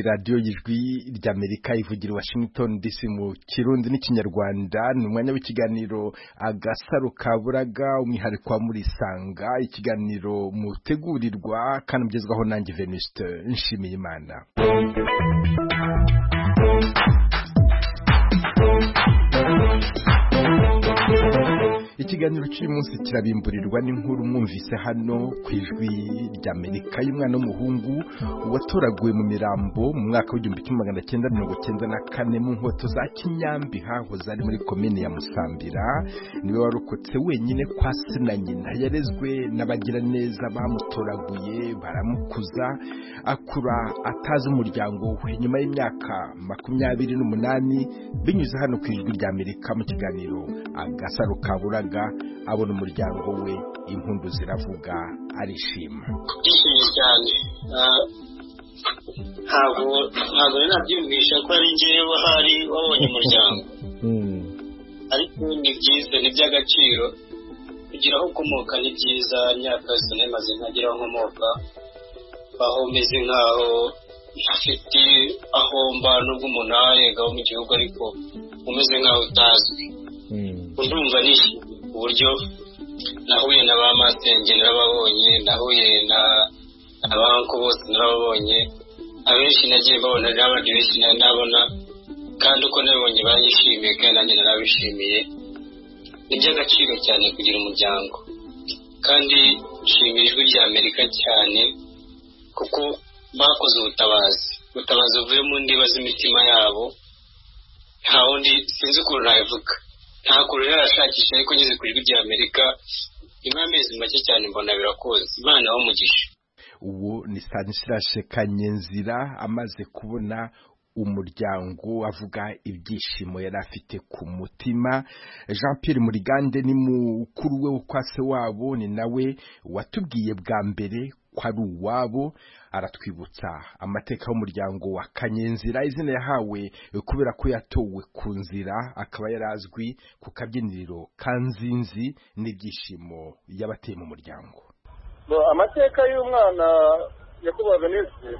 radio y'ijwi ry'Amerika ivugira Washington DC mu Kirundi n'Ikinyarwanda. Ni umwanya w'ikiganiro Agasaro Kaburaga, umwihariko wa Murisanga, ikiganiro mutegurirwa kandi mugezwaho nanjye Venuste Nshimiyimana. Ikiganiro cy'uyu munsi kirabimburirwa n'inkuru mwumvise hano ku ijwi ry'Amerika y'umwana w'umuhungu watoraguwe mu mirambo mu mwaka w'1994 mu nkoto za Kinyambi hahoze ari muri komine ya Musambira. Niwe warokotse wenyine kwa se na nyina, yarezwe n'abagira neza bamutoraguye baramukuza akura atazi umuryango we. Nyuma y'imyaka 28 binyuze hano ku ijwi ry'Amerika mu kiganiro Agasaro Kaburaga abona umuryango we, impundu ziravuga, arishima. Ishimye cyane. Ntabwo nabyumvisha ko ari njyewe hari wabonye umuryango. Ariko ni byiza, ni by'agaciro kugira aho ukomoka. Ni byiza, imyaka yose nemaze ntagira aho nkomoka, aho meze nkaho ntafite aho mba, nubwo umuntu arengaho mu gihugu ariko umeze nkaho utazwi. Ndumva nishimye uburyo nahuye na ba masenge narababonye, nahuye na abanko bose narababonye, abenshi nagiye babona n'abandi benshi nabona, kandi uko nabibonye banyishimiye kandi nanjye narabishimiye. Ni by'agaciro cyane kugira umuryango, kandi nshimira ijwi ry'Amerika cyane kuko bakoze ubutabazi buvuye mu ndiba z'imitima yabo. Nta wundi sinzi ukuntu nabivuga, nta kure yarashakisha, ariko ngeze ku ijwi ry'Amerika nyuma y'amezi make cyane mbona birakoze. Imana umugisha. Uwo ni Stanislas Kanyenzira amaze kubona umuryango, avuga ibyishimo yari afite ku mutima. Jean Pierre Murigande ni mukuru we ukwase wabo, ni nawe watubwiye bwa mbere ko ari uwabo. Aratwibutsa amateka y'umuryango wa Kanyenzira, izina yahawe kubera ko yatowe ku nzira, akaba yarazwi ku kabyiniriro Kanzinzi, n'ibyishimo yabateye mu muryango. Amateka y'umwana yakubaga nese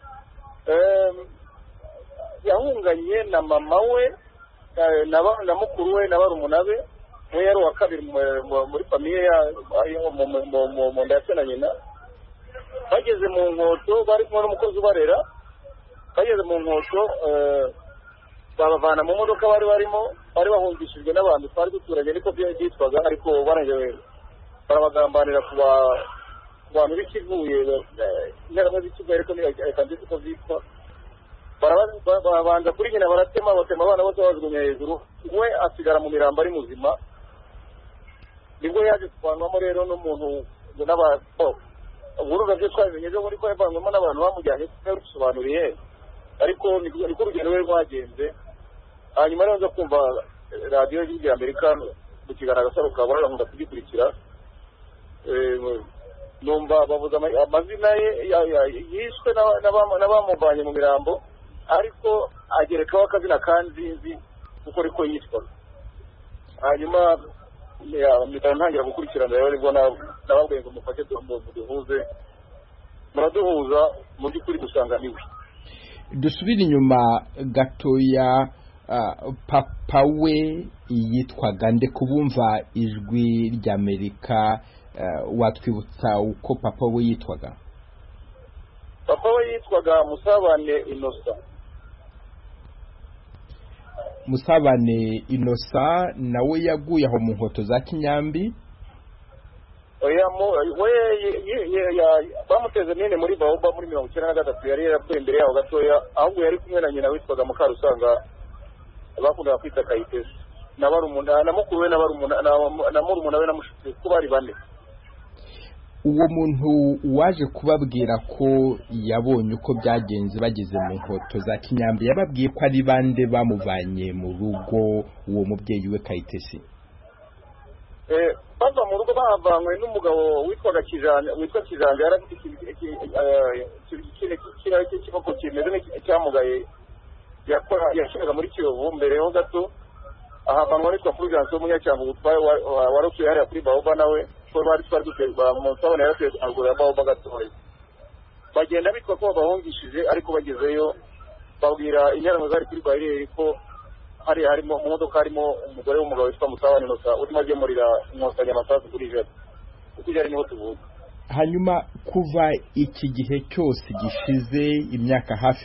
yahunganye na mama we na mukuru we na barumuna be. We yari wa kabiri muri famiye mu nda ya se na nyina. Bageze mu nkoto, bari kumwe n'umukozi ubarera. Bageze mu nkoto babavana mu modoka bari barimo, bari bahungishijwe n'abantu twari duturanye, niko byitwaga, ariko barangiye barabagambanira ku bantu b'ikivuye ingaramwe z'ikivuye, ariko reka nzi uko zitwa. Barabanza kuri nyina batema abana bose bajugunya hejuru, we asigara mu mirambo ari muzima. Nibwo yaje kuvanwamo rero n'umuntu uburuga byo twabimenye byo muri ko yavanwemo n'abantu bamujyanye kubisobanuriye, ariko niko urugendo rwe rwagenze. Hanyuma rero nza kumva radio y'Amerika mu kiganiro Agasaro Kaburaga, nkunda kugikurikira. Numva bavuga amazina ye yishwe n'abamuvanye mu mirambo, ariko agerekaho akazina Kanzinzi kuko ariko yitwa. Hanyuma ntangira gukurikirana rero, nibwo nababwiye ngo mufate duhuze, muraduhuza mu by'ukuri dusanga niwe. Dusubira inyuma gatoya, papa we yitwaga nde? Kubumva ijwi ry'Amerika, watwibutsa uko papa we yitwaga? Papa we yitwaga Musabane Innocent. Musabane Innocent nawe yaguye aho mu nkoto za Kinyambi. Bamuteze nene muri Baoba muri 1993. Yari yarapfuye imbere yaho gatoya, ahubwo yari kumwe na nyina witwaga Mukarusanga, bakundaga kwita Kayitesi, na barumuna na mukuru we na murumuna we na mushiki, ko bari bane. Uwo muntu waje kubabwira ko yabonye uko byagenze bageze mu nkoto za Kinyambi, yababwiye ko ari bande bamuvanye mu rugo uwo mubyeyi we Kayitesi? Bava mu rugo bahavanywe n'umugabo witwa Kijanja, yari afite ikiboko kimeze nk'icyamugaye, yashyiraga muri Kiyovu mbere ho gato. Ahavanwa n'itwa Fulgence w'umunyacyangugu utwaye warutuye hariya kuri Baoba, nawe ko bari twari duterwa mu nsabane yaratuye agura Baoba gatoya. Bagenda bitwa ko bahungishije, ariko bagezeyo babwira inyarango zari kuri bariyeri ko harimo mu modoka harimo umugore w'umugabo witwa Musabani Innocent urimo agemurira inkotanyi amasasu kuri jeri kuko ijari niho tuvuga. Hanyuma kuva iki gihe cyose gishize imyaka hafi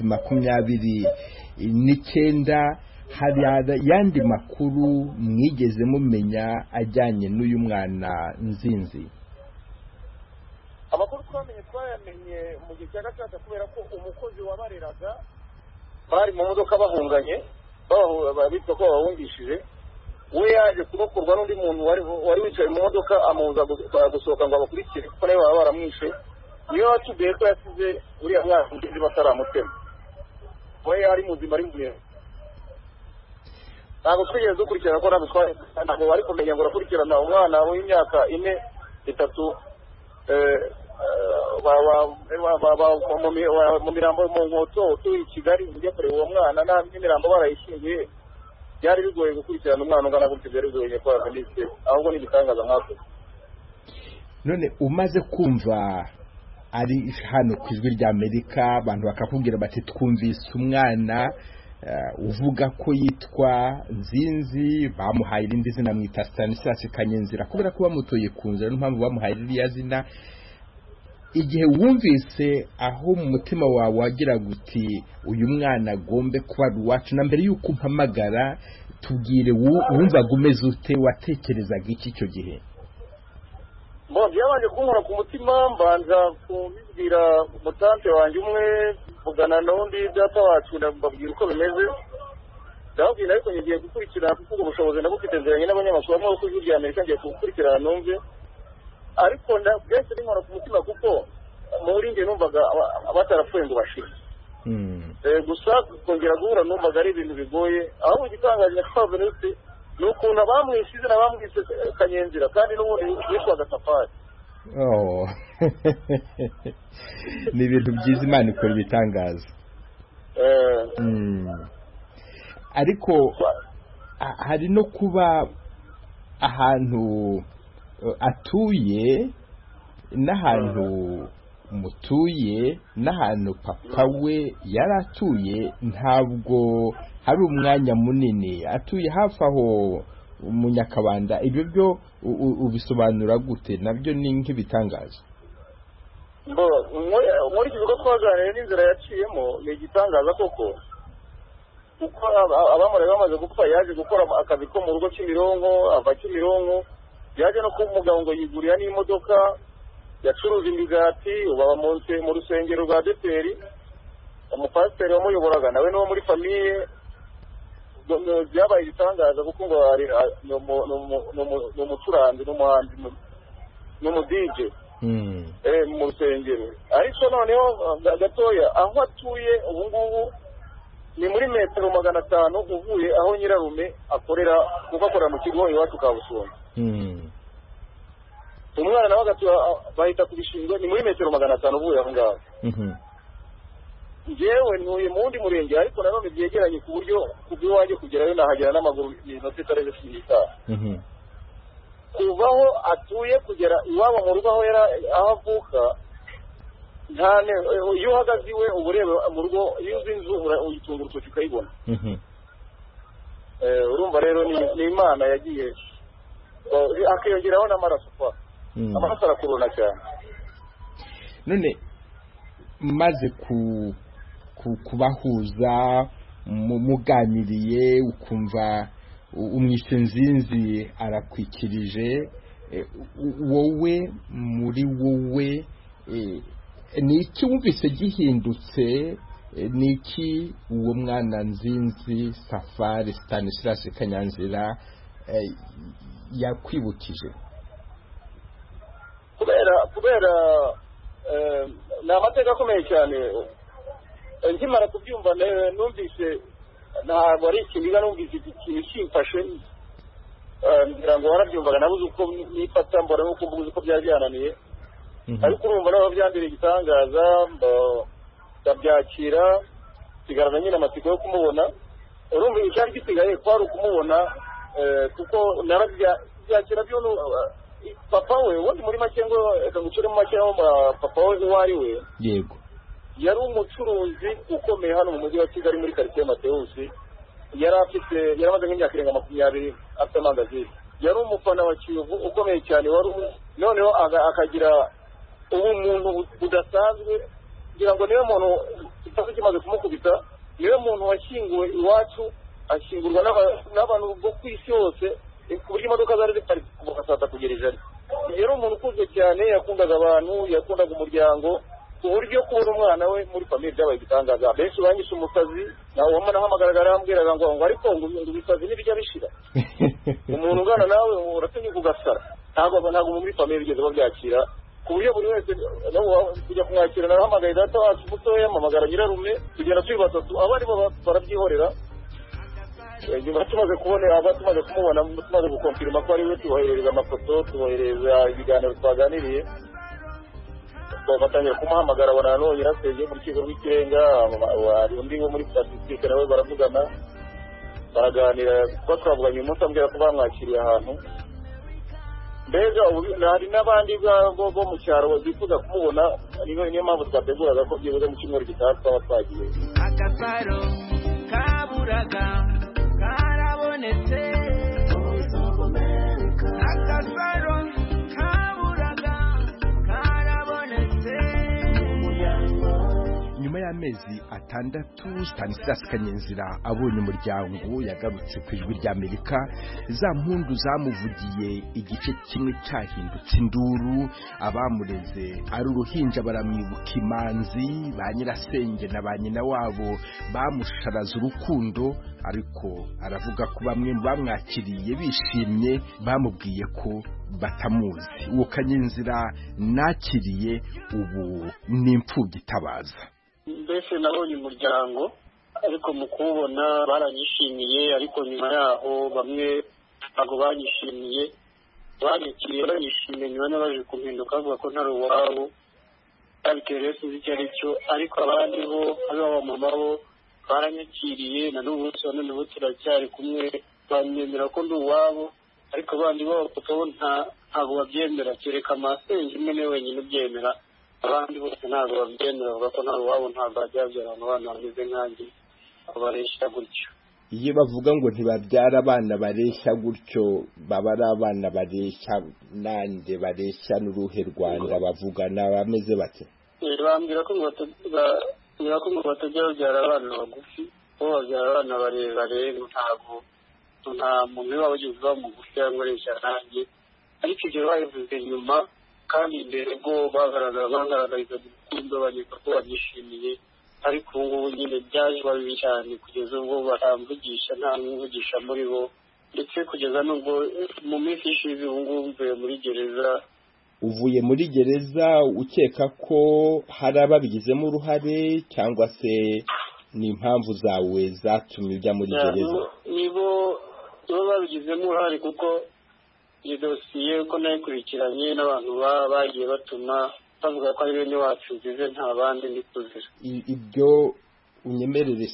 29 hari yandi makuru mwigeze mumenya ajyanye n'uyu mwana Nzinzi? Amakuru twayamenye mu gihe cya gatatu kubera ko umukozi wabareraga bari mu modoka bahunganye bitwa ko bahungishije we yaje kurokorwa n'undi muntu wari wicaye mu modoka amuza gusohoka ngo abakurikire kuko nawe baba baramwishe. Niyo watubwiye ko yasize uriya mwana Nzinzi bataramutema, we yari muzima ari muzima. Ntabwo twigeze dukurikirana ko ntabwo bari kumenya ngo urakurikirana umwana w'imyaka 4-3 mu mirambo mu Nkoto utuye i Kigali ujya kureba uwo mwana n'imirambo barayishingiye. Byari bigoye gukurikirana umwana ungana gutyo, byari bigoye kwa Minisitiri, ahubwo ni igitangaza nkako. None umaze kumva ari hano ku ijwi rya Amerika abantu bakakubwira bati twumvise umwana uvuga ko yitwa Nzinzi, bamuhaye irindi zina mwita Stanislas Kanyenzira kubera ko bamutoye ku nzira n'impamvu bamuhaye iriya zina. Igihe wumvise aho mu mutima wawe wagira guti uyu mwana agombe kuba ruwacu, na mbere yuko umpamagara tubwire wumvaga umeze ute, watekerezaga iki icyo gihe? Byabanje kunkora ku mutima, mbanza kubibwira umutante wanjye umwe, mvugana n'undi data wacu ndababwira uko bimeze. Ndababwira ariko ngiye gukurikirana kuko ubushobozi ndabufite nziranye n'abanyamakuru bamwe bo ku ijwi rya Amerika, ngiye gukurikirana numve. Ariko byose binkora ku mutima kuko muri nge numvaga abatarapfuye ngo bashire. Gusa kongera guhura numvaga ari ibintu bigoye, aho igitangaje kwa Venuste nukuntu abamwishize n'abamwise Kanyenzira kandi n'ubundi yitwaga Safari. Ni ibintu byiza, Imana ikora ibitangaza. Ariko hari no kuba ahantu atuye n'ahantu mutuye n'ahantu papa we yaratuye ntabwo hari umwanya munini, atuye hafi aho mu Nyakabanda. Ibyo byo ubisobanura gute? Nabyo ni nk'ibitangaza. Muri iki bigo twaganiriye n'inzira yaciyemo ni igitangaza koko, kuko abamureba bamaze gupfa yaje gukora akazi ko mu rugo Kimironko, ava Kimironko yaje no kuba umugabo ngo yigurira n'imodoka, yacuruza imigati, ubaba mu rusengero rwa Deperi, umupasiteri wamuyoboraga nawe n'uwo muri famiye. Byabaye igitangaza kuko ngo ni umucuranzi n'umuhanzi n'umudj mu rusengero. Ariko noneho gatoya aho atuye ubu ngubu ni muri metero 500 uvuye aho nyirarume akorera, kuko akorera mu kigo iwacu ka Busumba. Umwana nawe agatuye bahita kubishingwa ni muri metero 500 uvuye aho ngaho. Njyewe ntuye mu wundi murenge, ariko nanone byegeranye ku buryo kubwiwanjye kugerayo nahagera n'amaguru iminota itarenze 5. Kuvaho atuye kugera iwabo mu rugo aho avuka, iyo uhagaze iwe uba ureba mu rugo, iyo uzi inzu uyitunga urutoki ukayibona. Urumva rero ni Imana yagiye akiyongeraho n'amaraso kwa amaraso arakuruna cyane. None maze kubahuza muganiriye ukumva umwishe Nzinzi arakwikirije, wowe muri wowe ni iki wumvise gihindutse? Ni iki uwo mwana Nzinzi Safari Stanislas Kanyenzira yakwibukije? Kubera ni amateka akomeye cyane. Nkimara kubyumva numvise ntabwo ari ikintu, numvise ikintu kimfashe, ngira ngo warabyumvaga nabuze uko nifata, mbona nuko mbuze uko byari byananiye. Ariko urumva naho byandiriye igitangaza, ndabyakira, sigarana nyine amatsiko yo kumubona. Urumva icyari gisigaye kwari ukumubona, kuko narabyakira byo papa we, ubundi muri make ngo gucuremo make papa we uwo ari we. Yego. yari umucuruzi ukomeye hano mu mujyi wa Kigali muri quartier Mateusi, yaramaze nk'imyaka irenga 20 afite amangazini. Yari umufana wa Kiyovu ukomeye cyane, noneho akagira ubumuntu budasanzwe, kugira ngo niwe muntu kitasi kimaze kumukubita, niwe muntu washyinguwe iwacu, ashyingurwa n'abantu bo ku isi hose, ku buryo imodoka zari ziparitse kuva saa 3 kugera ijoro. Yari umuntu ukunzwe cyane, yakundaga abantu, yakundaga umuryango, ku buryo kubona umwana we muri famille byabaye igitangaza. Benshi banyishe umusazi, nawe wamana hamagaraga arambwiraga ngo ariko ngo ibisazi n'ibijya bishira. Umuntu ungana nawe uratinye kugasara. Ntabwo muri famille bigeze babyakira, ku buryo buri wese kujya kumwakira narahamagaye data wacu mutoya, mpamagara nyirarume, kugera turi batatu, abari bo barabyihorera. Nyuma tumaze kumubona, tumaze gukonfirma ko ari we, tubohereza amafoto, tubohereza ibiganiro twaganiriye, batangira kumuhamagara abona none yaraseye mu rukiko rw'ikirenga, hari undi wo muri statistique nawe baravugana, baraganira, twavuganye umunsi ambwira ko bamwakiriye ahantu. Mbega hari n'abandi bo mu cyaro bifuza kumubona, niyo mpamvu twateguraga ko byibuze mu cyumweru gitaha twaba twagiye. Agasaro kaburaga karabonetse, agasaro kaburaga karabonetse. Nyuma y'amezi 6 Stanislas Kanyenzira abonye umuryango yagarutse ku ijwi ry'Amerika. Za mpundu zamuvugiye igice kimwe cyahindutse induru, abamureze ari uruhinja baramwibuka imanzi, ba nyirasenge na ba nyina wabo bamusharaza urukundo, ariko aravuga ko bamwe bamwakiriye bishimye, bamubwiye ko batamuzi. Uwo Kanyenzira nakiriye ubu ni imfubyi itabaza. Mbese nabonye umuryango, ariko mu kubona baranyishimiye, ariko nyuma yaho bamwe ntabwo banyishimiye, banyishimiye nyuma n'abaje kumpinduka bavuga ko ntari uwabo, babitewe rero sinzi icyo ari cyo, ariko abandi bo abamama bo baranyakiriye, na n'ubu turacyari kumwe, banyemera ko ndi uwabo, ariko abandi bo ntabwo babyemera, kereka amasenge imwe wenyine ubyemera, abandi bose ntabwo babyemera, bavuga ko nta wabo, ntabwo bajyabyara abana bameze nkanjye bareshya gutyo. Iyo bavuga ngo ntibabyara abana bareshya gutyo, baba ari abana bareshya nande, bareshya n'uruhe Rwanda bavugana bameze bate? Bambwira ko ngo batajya babyara abana bagufi, bo babyara abana barebare, nta muntu waba ugeze uba mugufi cyangwa areshya nanjye, ariko ibyo babivuze nyuma, kandi imbere bwo bagaragariza urukundo, banyeka ko banyishimiye, ariko ubu ngubu nyine byaje bibi cyane, kugeza ubwo baramvugisha, nta n'umvugisha muri bo, ndetse kugeza n'ubwo mu minsi ishize ubu ngubu mvuye muri gereza. Uvuye muri gereza ukeka ko hari ababigizemo uruhare, cyangwa se ni impamvu zawe zatumye ujya muri gereza? Nibo babigizemo uruhare, kuko iyi dosiye ko nayikurikiranye n'abantu bagiye batuma bavuga ko ari bene wacu nzize, nta bandi ndi kuzira. Ibyo unyemerere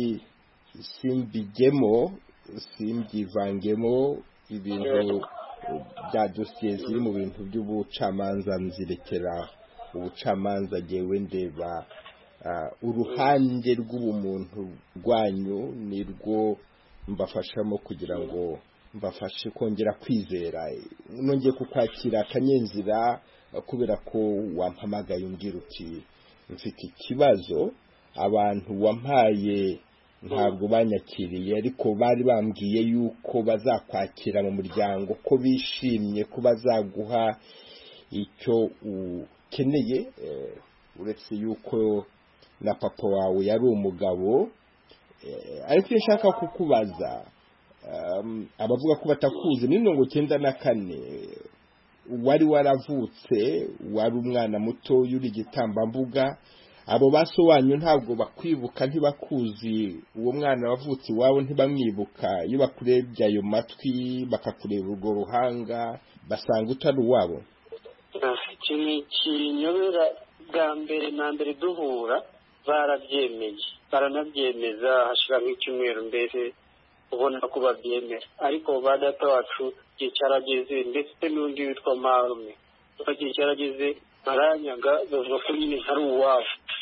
simbigemo, simbyivangemo, ibintu bya dosiye ziri mu bintu by'ubucamanza nzirekera ubucamanza, jyewe ndeba uruhande rw'ubumuntu rwanyu, nirwo mbafashamo kugira ngo mbafashe kongera kwizera. Nongeye kukwakira Kanyenzira kubera ko wampamagaye umbwira uti mfite ikibazo, abantu wampaye ntabwo banyakiriye, ariko bari bambwiye yuko bazakwakira mu muryango, ko bishimye ko bazaguha icyo ukeneye, uretse yuko na papa wawe yari umugabo. Ariko iyo nshaka kukubaza, abavuga ko batakuzi, ni 1994 wari waravutse, wari umwana muto yuri igitambambuga, abo baso wanyu ntabwo bakwibuka, ntibakuzi, uwo mwana wavutse iwabo ntibamwibuka, iyo bakurebye ayo matwi bakakureba urwo ruhanga basanga utari uwabo? Ikintu kinyobera, bwa mbere na mbere duhura barabyemeye, baranabyemeza, hashira nk'icyumweru mbere ubona ko babyemera, ariko ba data wacu igihe cyarageze, ndetse n'undi witwa Marume igihe cyarageze baranyaga, bavuga ko nyine ntari uwabo,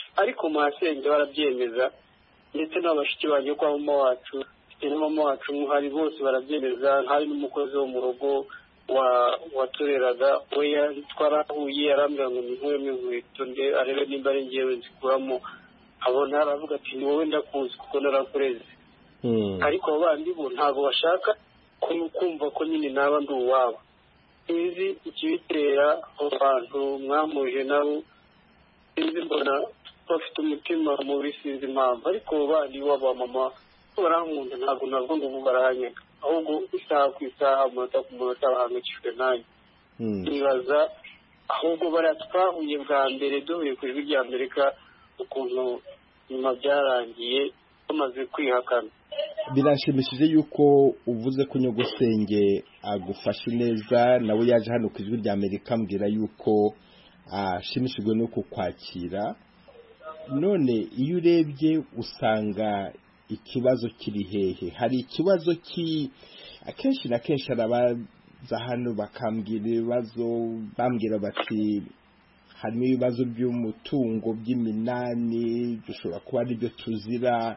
ariko masenge barabyemeza ndetse n'abashiki banjye kwa mama wacu na mama wacu hari bose barabyemeza. hari n'umukozi wo mu rugo watureraga we twarahuye arambwira ngo ninkuremo inkweto nde arebe nimba ari njyewe nzikuramo, abona aravuga ati ni wowe ndakuzi kuko narakureze. ariko abo bandi bo ntabwo bashaka kumva ko nyine naba ndi uwabo. sinzi ikibitera abo bantu mwamuje nabo, sinzi mbona bafite umutima mubi, sinzi impamvu. ariko abo bandi waba mama barankunda, ntabwo navuga ngo ubu barahanyega, ahubwo isaha ku isaha umunota ku munota bahangayikishijwe nanjye. nibaza ahubwo bariya twahuye bwa mbere duhuye ku ijwi rya Amerika, ukuntu nyuma byarangiye bamaze kwihakana. Birashimishije yuko uvuze ko nyogosenge agufashe neza, nawe yaje hano ku ijwi rya Amerika ambwira yuko ashimishijwe no kukwakira. none iyo urebye usanga ikibazo kiri hehe? hari ikibazo akenshi na kenshi arabaza hano bakambwira ibibazo, bambwira bati harimo ibibazo by'umutungo by'iminani, dushobora kuba ari byo tuzira,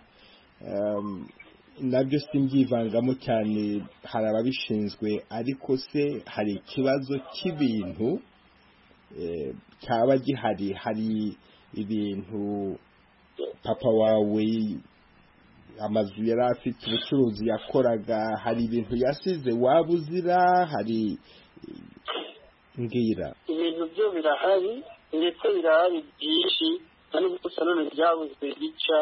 nabyo simbyivangamo cyane, hari ababishinzwe. ariko se hari ikibazo cy'ibintu cyaba gihari? hari ibintu papa wawe amazu yari afite, ubucuruzi yakoraga, hari ibintu yasize waba uzira? hari mbwira. ibintu byo birahari ndetse birahari byinshi, kandi gusa none byabuze gica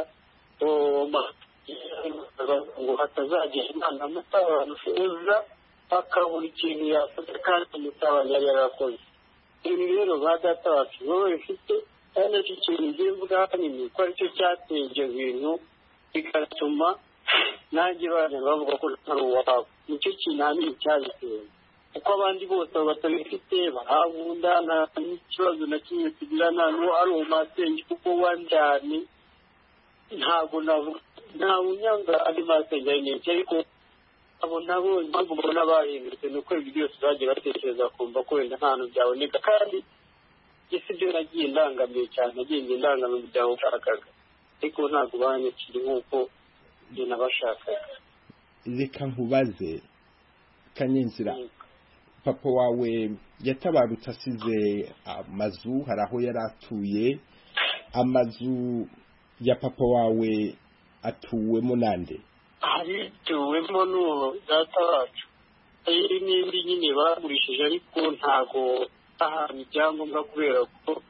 ngo hatazagira imana mutabana uza akabura ikintu yakoze kandi umutabana yari yarakoze. ibi rero ba data wacu wowe bifite kandi icyo kintu ngiye mvuga hanini ko aricyo cyateye ibyo bintu bigatuma nanjye bana bavuga ko ntari uwabo. nicyo kintu hanini cyabiteye, kuko abandi bose batabifite barahunda, nta n'ikibazo na kimwe tugirana n'uwo ari uwo masenge kuko wanjyane. ntabwo navuga nta unyanga andi masenge ari menshi, ariko abo nabo impamvu mbona bahindutse ni uko ibyo byose bagiye batekereza kumva ko wenda nta hantu byaboneka, kandi isi byo nagiye ndangamiye cyane, nagiye ndangamiye umuryango ushakaga, ariko ntabwo banyakiri nk'uko njye nabashakaga. reka nkubaze Kanyenzira, papa wawe yatabarutse asize amazu, hari aho yari atuye. amazu ya papa wawe atuwemo nande? harituwemo n'uwo data wacu, hari n'indi nyine bagurishije, ariko ntago ahantu ibyangombwa kubera ko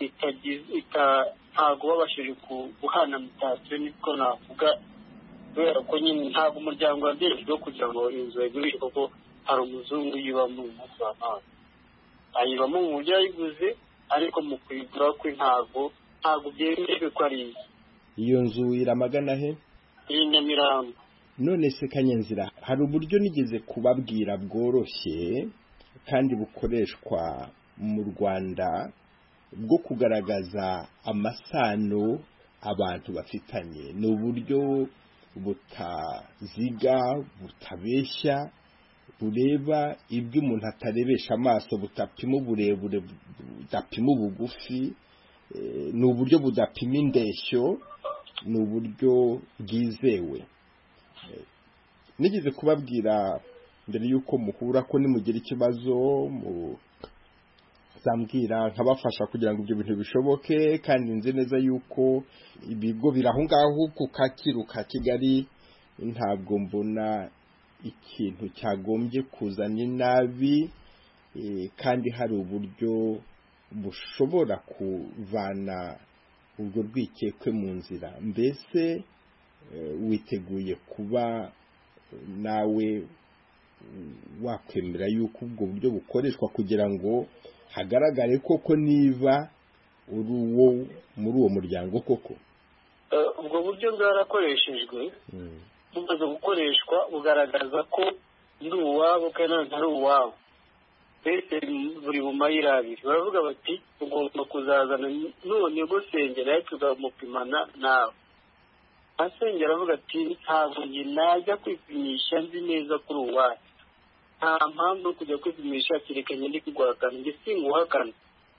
ntago babashije guhana mutatire, niko navuga, kubera ko nyine ntabwo umuryango wabyejejwe kugira ngo inzu yagurishwe, kuko hari umuzungu uyibamo umunsi w'amazi, ayibamo mu buryo yayiguze, ariko mu kuyigura kwe ntabwo byemejwe ko ari iye. iyo nzu iramagana he? iyi Nyamirambo. none se Kanyenzira, hari uburyo nigeze kubabwira bworoshye kandi bukoreshwa mu Rwanda bwo kugaragaza amasano abantu bafitanye. ni uburyo butaziga, butabeshya, bureba ibyo umuntu atarebesha amaso, butapima uburebure, budapima ubugufi, ni uburyo budapima indeshyo, ni uburyo bwizewe. nigeze kubabwira mbere y'uko muhura ko nimugira ikibazo muzambwira nkabafasha kugira ngo ibyo bintu bishoboke, kandi nzi neza yuko ibigo biri aho ngaho ku Kacyiru ka Kigali, ntabwo mbona ikintu cyagombye kuzana inabi, kandi hari uburyo bushobora kuvana urwo rwikekwe mu nzira. mbese witeguye kuba nawe wakwemera yuko ubwo buryo bukoreshwa kugira ngo hagaragare koko niba uri uwo muri uwo muryango koko? ubwo buryo bwarakoreshejwe, bumaze gukoreshwa bugaragaza ko ndi uwabo kandi ntari uwabo. mbese buri mu mayira abiri baravuga bati ugomba kuzazana none gusengera nawe tuzamupimana nawe. asengera avuga ati ntabwo njye najya kwipimisha nzi neza kuri uwacu, nta mpamvu yo kujya kwipimisha kereka njye ndi kuguhakana, njye singuhakana.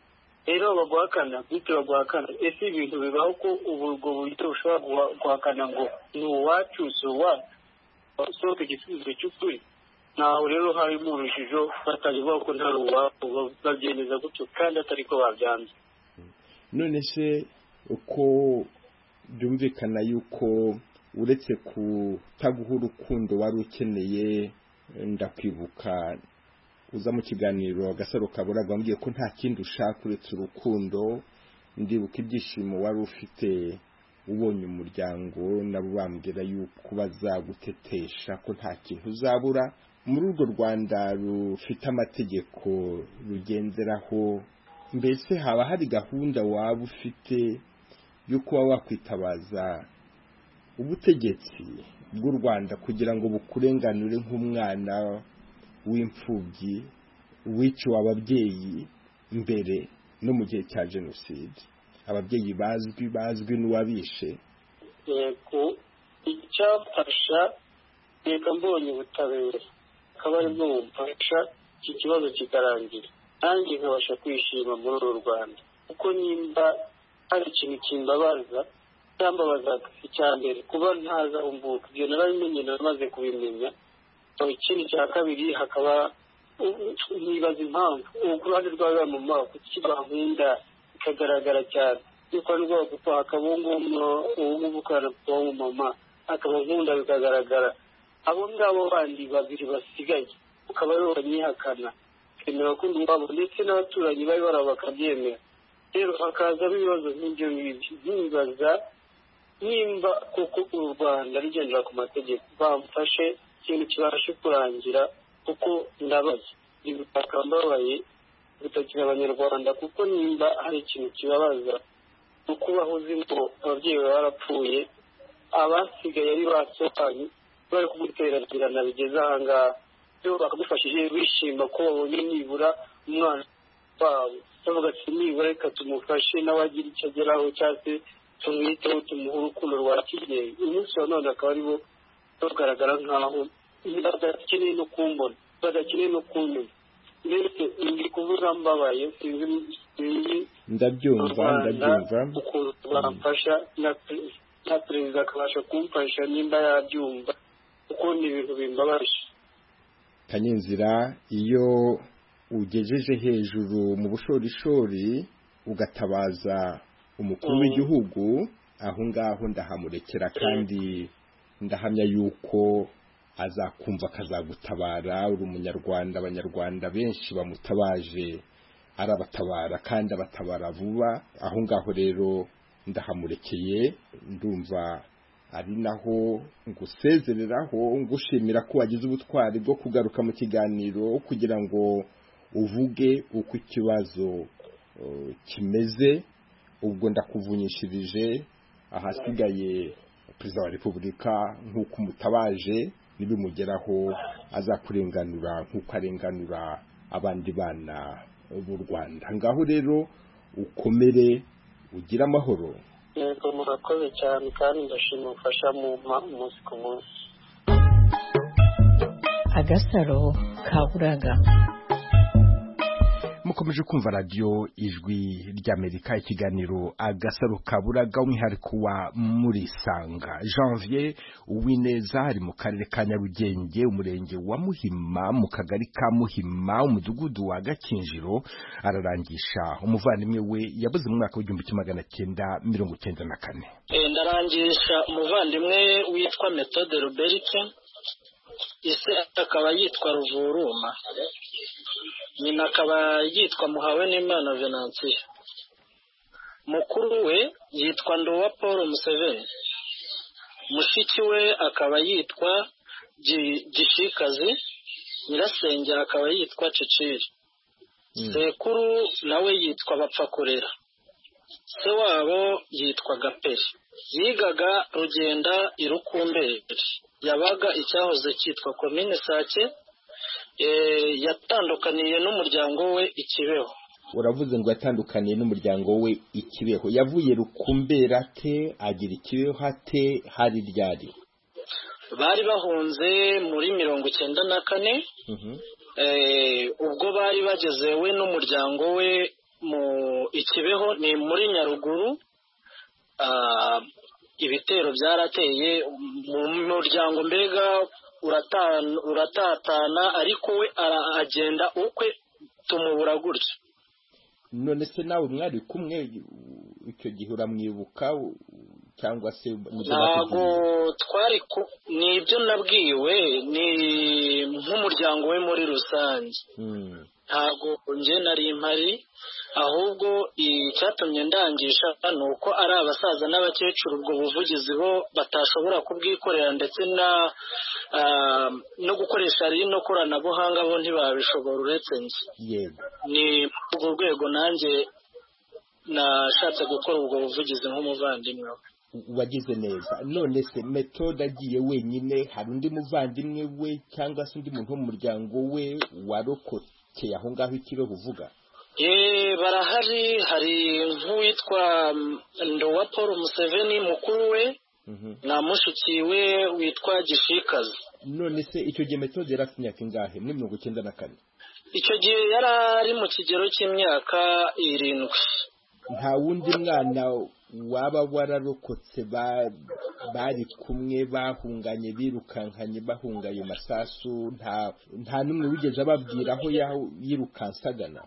rero baguhakana bityo baguhakana ese ibintu bibaho ko ubwo buryo bushobora guhakana ngo ni uwacu si uwacu sohoka igisubizo cy'ukuri naho rero harimo urujijo batavuga ko ntari uwabo babyemeza gutyo kandi atari ko babyanze. None se uko byumvikana yuko uretse kutaguha urukundo wari ukeneye, ndakwibuka uza mu kiganiro Agasaro Kaburaga wambwiye ko nta kindi ushaka uretse urukundo, ndibuka ibyishimo wari ufite ubonye umuryango nabo bambwira yuko bazagutetesha ko nta kintu uzabura. Muri urwo Rwanda rufite amategeko rugenderaho, mbese haba hari gahunda waba ufite yo kuba wakwitabaza ubutegetsi bw'u Rwanda kugira ngo bukurenganure nk'umwana w'imfubyi wiciwe ababyeyi mbere no mu gihe cya jenoside, ababyeyi bazwi n'uwabishe? Yego, icyafasha reka mbonye ubutabera akaba ari bwo bumfasha iki kibazo kikarangira nanjye nkabasha kwishima muri uru Rwanda, kuko nimba hari ikintu kimbabaza cyambabazaga icya mbere kuba ntaza umbuka ibyo narabimenye namaze kubimenya. Ikindi cya kabiri hakaba nibaza impamvu ku ruhande rw'aba mu mako kuki bankunda bikagaragara cyane yuko ari bwo kuko hakabungu ubu kana kwa mama akaba nkunda bikagaragara. Abo ngabo bandi babiri basigaye ukaba ari banyihakana kemera ko ndwabo ndetse n'abaturanyi bari barabakabyemera. Rero hakaza ibibazo nk'ibyo bibaza nimba kuko u Rwanda rugendera ku mategeko bamfashe ikintu kibashe kurangira, kuko ndabaza ibitaka mbabaye bitakira abanyarwanda, kuko nimba hari ikintu kibabaza ukubaho uzi ngo ababyeyi barapfuye abasigaye ari basohanye bari kuguteragerana bigeze ahangaha, byo bakagufashije bishima ko babonye nibura umwana wabo, bavuga ati nibura reka tumufashe nawe agira icyo ageraho cyangwa se tumwiteho tumuhe urukundo rwa kibyeyi. Umunsi wa none akaba ari bo bagaragara nk'aho badakeneye no kumbona, badakeneye no kumenya. Mbese ndi kuvuga mbabaye sinzi ndabyumva ukuntu bamfasha na perezida akabasha kumfasha nimba yabyumva, kuko ni ibintu bimbabaje. Kanyenzira, iyo ugejeje hejuru mu bushorishori ugatabaza umukuru w'igihugu, aho ngaho ndahamurekera kandi ndahamya yuko azakumva akazagutabara. Uri umunyarwanda, abanyarwanda benshi bamutabaje arabatabara kandi abatabara vuba. Aho ngaho rero ndahamurekeye, ndumva ari naho ngusezereraho ngushimira ko wagize ubutwari bwo kugaruka mu kiganiro kugira ngo uvuge uko ikibazo kimeze. Ubwo ndakuvunyishirije, ahasigaye Perezida wa Repubulika nk'uko umutabaje nibimugeraho azakurenganura nk'uko arenganura abandi bana b'u Rwanda. Ngaho rero ukomere, ugire amahoro. Yego, murakoze cyane kandi ndashima ubufasha mu umunsi ku munsi. Agasaro Kaburaga. Mukomeje kumva radio Ijwi ry'Amerika, ikiganiro Agasaro Kaburaga, umwihariko wa Murisanga. Janvier Uwineza ari mu karere ka Nyarugenge, umurenge wa Muhima, mu kagari ka Muhima, umudugudu wa Gakinjiro, ararangisha umuvandimwe we yabuze mu mwaka w'1994. Ndarangisha umuvandimwe witwa Methode Robert, ise akaba yitwa Ruvuruma, nyina akaba yitwa Muhawenimana Venantia, mukuru we yitwa Ndowa Paul Museveni, mushiki we akaba yitwa Gishikazi, nyirasenge akaba yitwa Ciciri, sekuru nawe yitwa Bapfakurera, se wabo yitwa Gaperi. Yigaga Rugenda Irukumberi, yabaga icyahoze cyitwa Komine Sake. Yatandukaniye n'umuryango we Ikibeho. Uravuze ngo yatandukaniye n'umuryango we Ikibeho, yavuye Rukumbera te agira Ikibeho ate, hari ryari? Bari bahunze muri 94. Ubwo bari bageze we n'umuryango we mu Ikibeho ni muri Nyaruguru. Ibitero byarateye mu muryango mbega uratatana ariko we aragenda ukwe tumubura gutyo. None se nawe mwari kumwe icyo gihe uramwibuka cyangwa se ntabwo twari nibyo nabwiwe ni nk'umuryango we muri rusange. Ntabwo njye nari impari, ahubwo icyatumye ndangisha ni uko ari abasaza n'abakecuru ubwo buvugizi bo batashobora kubwikorera ndetse no gukoresha rino koranabuhanga bo ntibabishobora uretse njye. Yego, ni urwo rwego nanjye nashatse gukora ubwo buvugizi nk'umuvandimwe we. Wagize neza. None se Methode agiye wenyine, hari undi muvandimwe we cyangwa se undi muntu wo mu muryango we warokokeye aho ngaho Ikibeho uvuga? Barahari, hari nk'uwitwa Ndowa Paul Museveni mukuru we na mushiki we witwa Gishikazi. None se icyo gihe Methode yari afite imyaka ingahe? Muri 1994? Icyo gihe yari ari mu kigero cy'imyaka 7. Nta wundi mwana waba wararokotse bari kumwe bahunganye birukankanye bahunga ayo masasu? Nta n'umwe wigeze ababwira aho yirukansagana?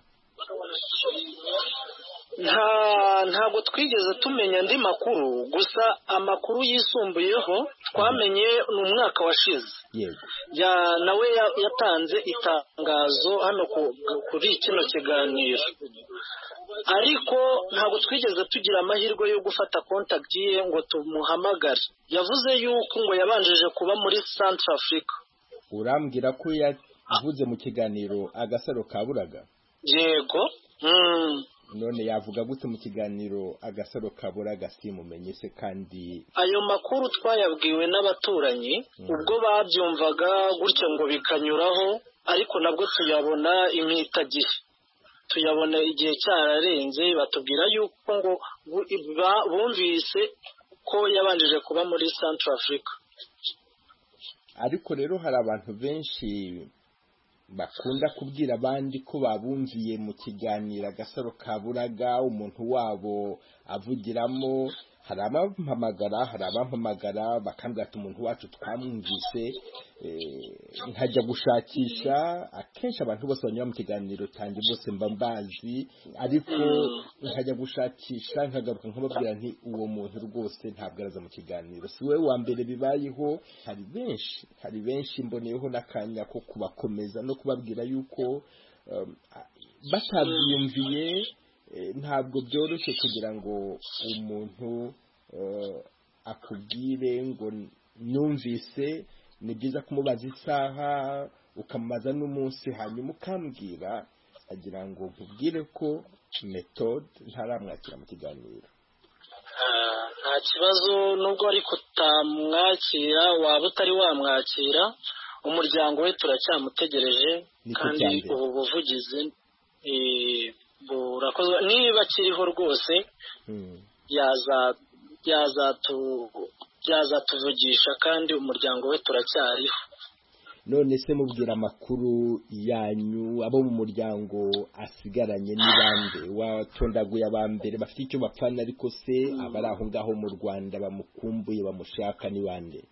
Ntabwo twigeze tumenya andi makuru, gusa amakuru yisumbuyeho twamenye ni umwaka washize. Yego, nawe yatanze itangazo hano kuri kino kiganiro, ariko ntabwo twigeze tugira amahirwe yo gufata contact ye ngo tumuhamagare. Yavuze yuko ngo yabanjije kuba muri Central Africa. Urambwira ko yavuze mu kiganiro Agasaro Kaburaga? Yego. None yavuga gute mu kiganiro Agasaro Kaburaga simumenye se? Kandi ayo makuru twayabwiwe n'abaturanyi ubwo babyumvaga gutyo ngo bikanyuraho, ariko nabwo tuyabona imitagihe, tuyabona igihe cyararenze. Batubwira yuko ngo bumvise ko yabanjije kuba muri Central Africa. Ariko rero hari abantu benshi bakunda kubwira abandi ko babumviye mu kiganiro Agasaro Kaburaga umuntu wabo avugiramo. Hari abampamagara bakambwira ati umuntu wacu twamwumvise, nkajya gushakisha. Akenshi abantu bose banyura mu kiganiro cyanjye bose mba mbazi, ariko nkajya gushakisha nkagaruka nkababwira nti uwo muntu rwose ntabwo araza mu kiganiro. Si we wa mbere bibayeho, hari benshi mboneyeho n'akanya ko kubakomeza no kubabwira yuko batabyiyumviye ntabwo byoroshye kugira ngo umuntu akubwire ngo nyumvise. Ni byiza kumubaza isaha, ukamubaza n'umunsi, hanyuma ukambwira, agira ngo nkubwire ko Methode ntaramwakira mu kiganiro. Nta kibazo, nubwo ariko utamwakira waba utari wamwakira, umuryango we turacyamutegereje kandi ubu buvugizi burakozwe. Niba akiriho rwose yazatuvugisha kandi umuryango we turacyariho. None se mubwira amakuru yanyu, abo mu muryango asigaranye ni bande? Watondaguye abambere bafite icyo bapfana, ariko se abari aho ngaho mu Rwanda bamukumbuye bamushaka ni bande?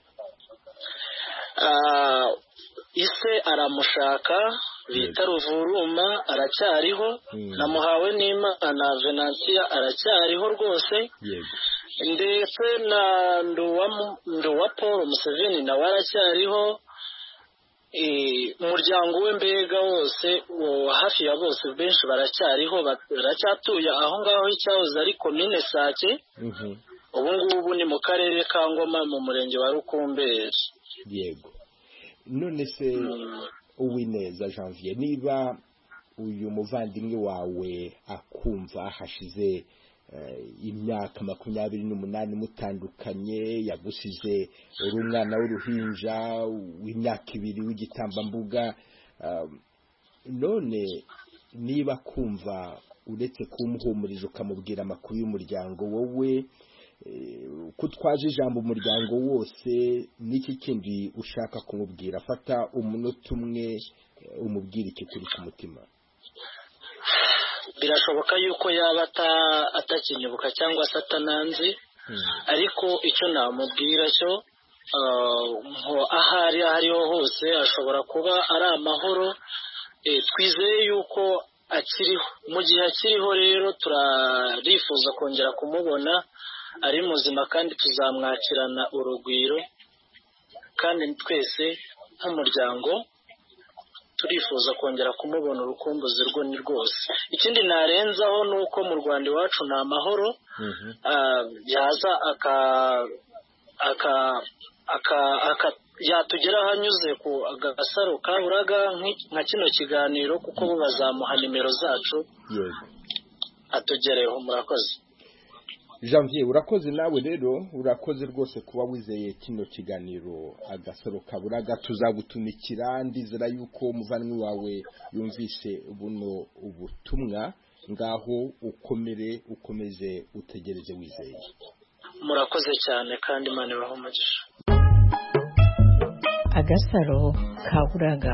Ise aramushaka bita Ruvuruma aracyariho, namuhawe n'Imana Venantia aracyariho rwose. Ndetse na Ndowa Paul Museveni nawe aracyariho. Umuryango we mbega wose hafi ya bose benshi baracyariho, baracyatuye aho ngaho icyahoze ari komine Sake. Ubu ngubu ni mu karere ka Ngoma mu murenge wa Rukumberi. Yego. None se Uwineza Janvier, niba uyu muvandimwe wawe akumva hashize imyaka 28 mutandukanye, yagusize uri umwana w'uruhinja w'imyaka 2 w'igitambambuga, none niba kumva uretse kumuhumuriza ukamubwira amakuru y'umuryango, wowe ko twaje ijambo umuryango wose, n'iki kindi ushaka kumubwira? Fata umunota umwe umubwira iki kuri ku mutima. birashoboka yuko yaba atakinyibuka cyangwa se atananzi, ariko icyo namubwira cyo ahari ariho hose ashobora kuba ari amahoro. Twizeye yuko akiriho. Mu gihe akiriho rero turarifuza kongera kumubona ari muzima, kandi tuzamwakirana urugwiro, kandi twese nk'umuryango turifuza kongera kumubona urukumbuzi rwo ni rwose. Ikindi narenzaho ni uko mu Rwanda iwacu ni amahoro. Yaza yatugera hanyuze ku Agasaro Kaburaga nka kino kiganiro, kuko bo bazamuha nimero zacu atugereho. Murakoze. Janvier, urakoze nawe rero, urakoze rwose kuba wizeye kino kiganiro Agasaro Kaburaga. Tuzagutumikira, ndizera yuko umuvandimwe wawe yumvise buno ubutumwa. Ngaho ukomeze utegereze wizeye. Murakoze cyane kandi Imana ibahe umugisha. Agasaro Kaburaga.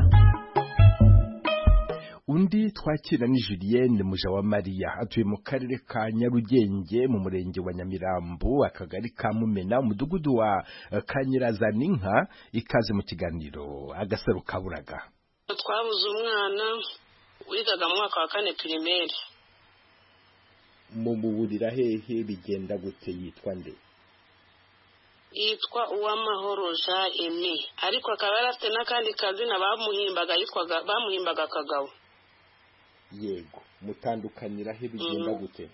Undi twakira ni Julienne Mujawamariya, atuye mu karere ka Nyarugenge mu murenge wa Nyamirambo, akagari ka Mumena, umudugudu wa Kanyirazaninka. Ikaze mu kiganiro Agasaro Kaburaga. Twabuze umwana wigaga mu mwaka wa 4 primaire. Mu buburira hehe, bigenda gute? Yitwa nde? Yitwa Uwamahoro Jean Aimé, ariko akaba yarafite n'akandi kazina bamuhimbaga Kagabo. Yego, mutandukanira he, bigenda gute?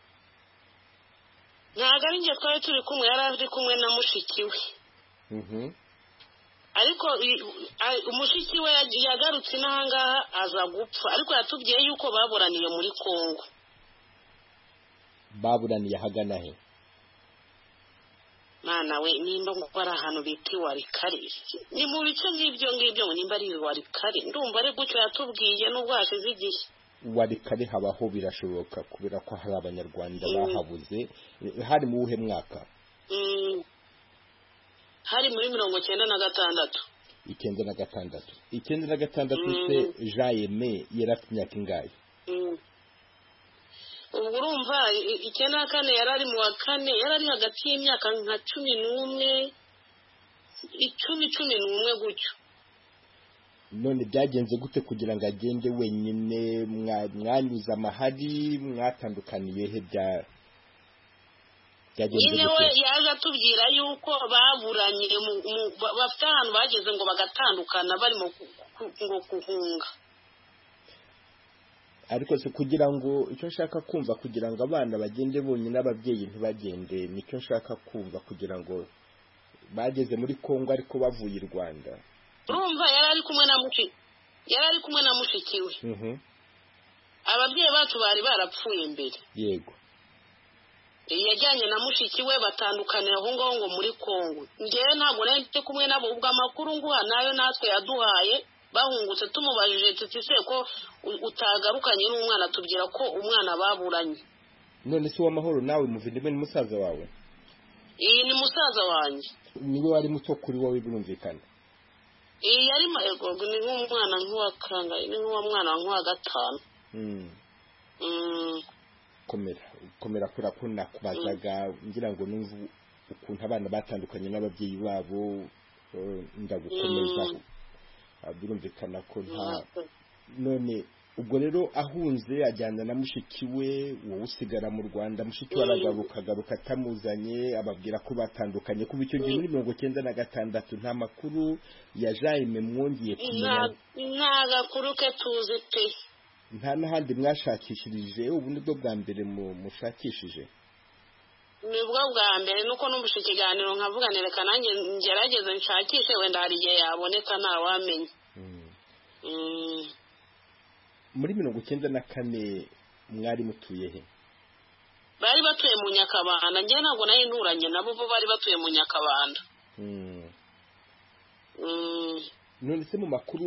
Ntago ari nge twari turi kumwe, yari ari kumwe na mushiki we. Ariko umushiki we yagarutse n'ahangaha aza gupfa, ariko yatubwiye yuko baburaniye muri Kongo. Baburaniye hagana he? Mana we, nimba ngukora ahantu biti Warikare, ni mu bice ngibyo nimba ari Warikare, ndumva ari gucyo yatubwiye n'ubwo hashize igihe. Warikare habaho, birashoboka kubera ko hari abanyarwanda bahabuze. Hari mu uhe mwaka? Hari muri 1996. 1996 se Jean Aimé yarafite imyaka ingahe? Ubwo urumva 94 yari ari mu wa 4, yari ari hagati y'imyaka nka 11 gutyo. None byagenze gute kugira ngo agende wenyine? Mwanyuza amahari, mwatandukaniye he? Byagenze gute? We yaje atubwira yuko baburanye bafite ahantu bageze ngo bagatandukana barimo ngo kuhunga. Ariko se kugira ngo, icyo nshaka kumva, kugira ngo abana bagende bonyine ababyeyi ntibagende, nicyo nshaka kumva, kugira ngo bageze muri Kongo ariko bavuye i Rwanda. Urumva yari ari kumwe na mushiki we. Ababyeyi bacu bari barapfuye mbere. Yego. Yajyanye na mushiki we batandukanira aho ngaho ngo muri Kongo. Ngewe ntabwo nari kumwe nabo, ubwo amakuru nguha nayo natwe yaduhaye. Bahungutse tumubajije tuti se ko utagarukanye n'umwana, tubwira ko umwana baburanye. None se Uwamahoro nawe muvindimwe ni musaza wawe? Ni musaza wanjye. Niwe wari muto kuri wowe, birumvikana? Yari ego, ni nk'umwana nk'uwa kangahe, ni nk'uwa mwana nk'uwa 5. Komera kura ko nakubazaga ngira ngo numva ukuntu abana batandukanye n'ababyeyi babo, ndagukomeza. Birumvikana ko nta. None ubwo rero ahunze ajyana na mushiki we, wowe usigara mu Rwanda. Mushiki we aragaruka atamuzanye, ababwira ko batandukanye. Kuba icyo gihe muri 1996 nta makuru ya Jean Aimé mwongeye kumenya? Nta gakuru ke tuzi pe. Nta n'ahandi mwashakishirije? Ubu nibwo bwa mbere mushakishije? Nibwo bwa mbere, nuko numvise ikiganiro nkavuga nereka nanjye ngerageze nshakishe, wenda hari igihe yaboneka ntawamenya. Muri 1994 mwari mutuye he? Bari batuye mu Nyakabanda. Njye ntabwo nari nturanye nabo, bo bari batuye mu Nyakabanda. None se mu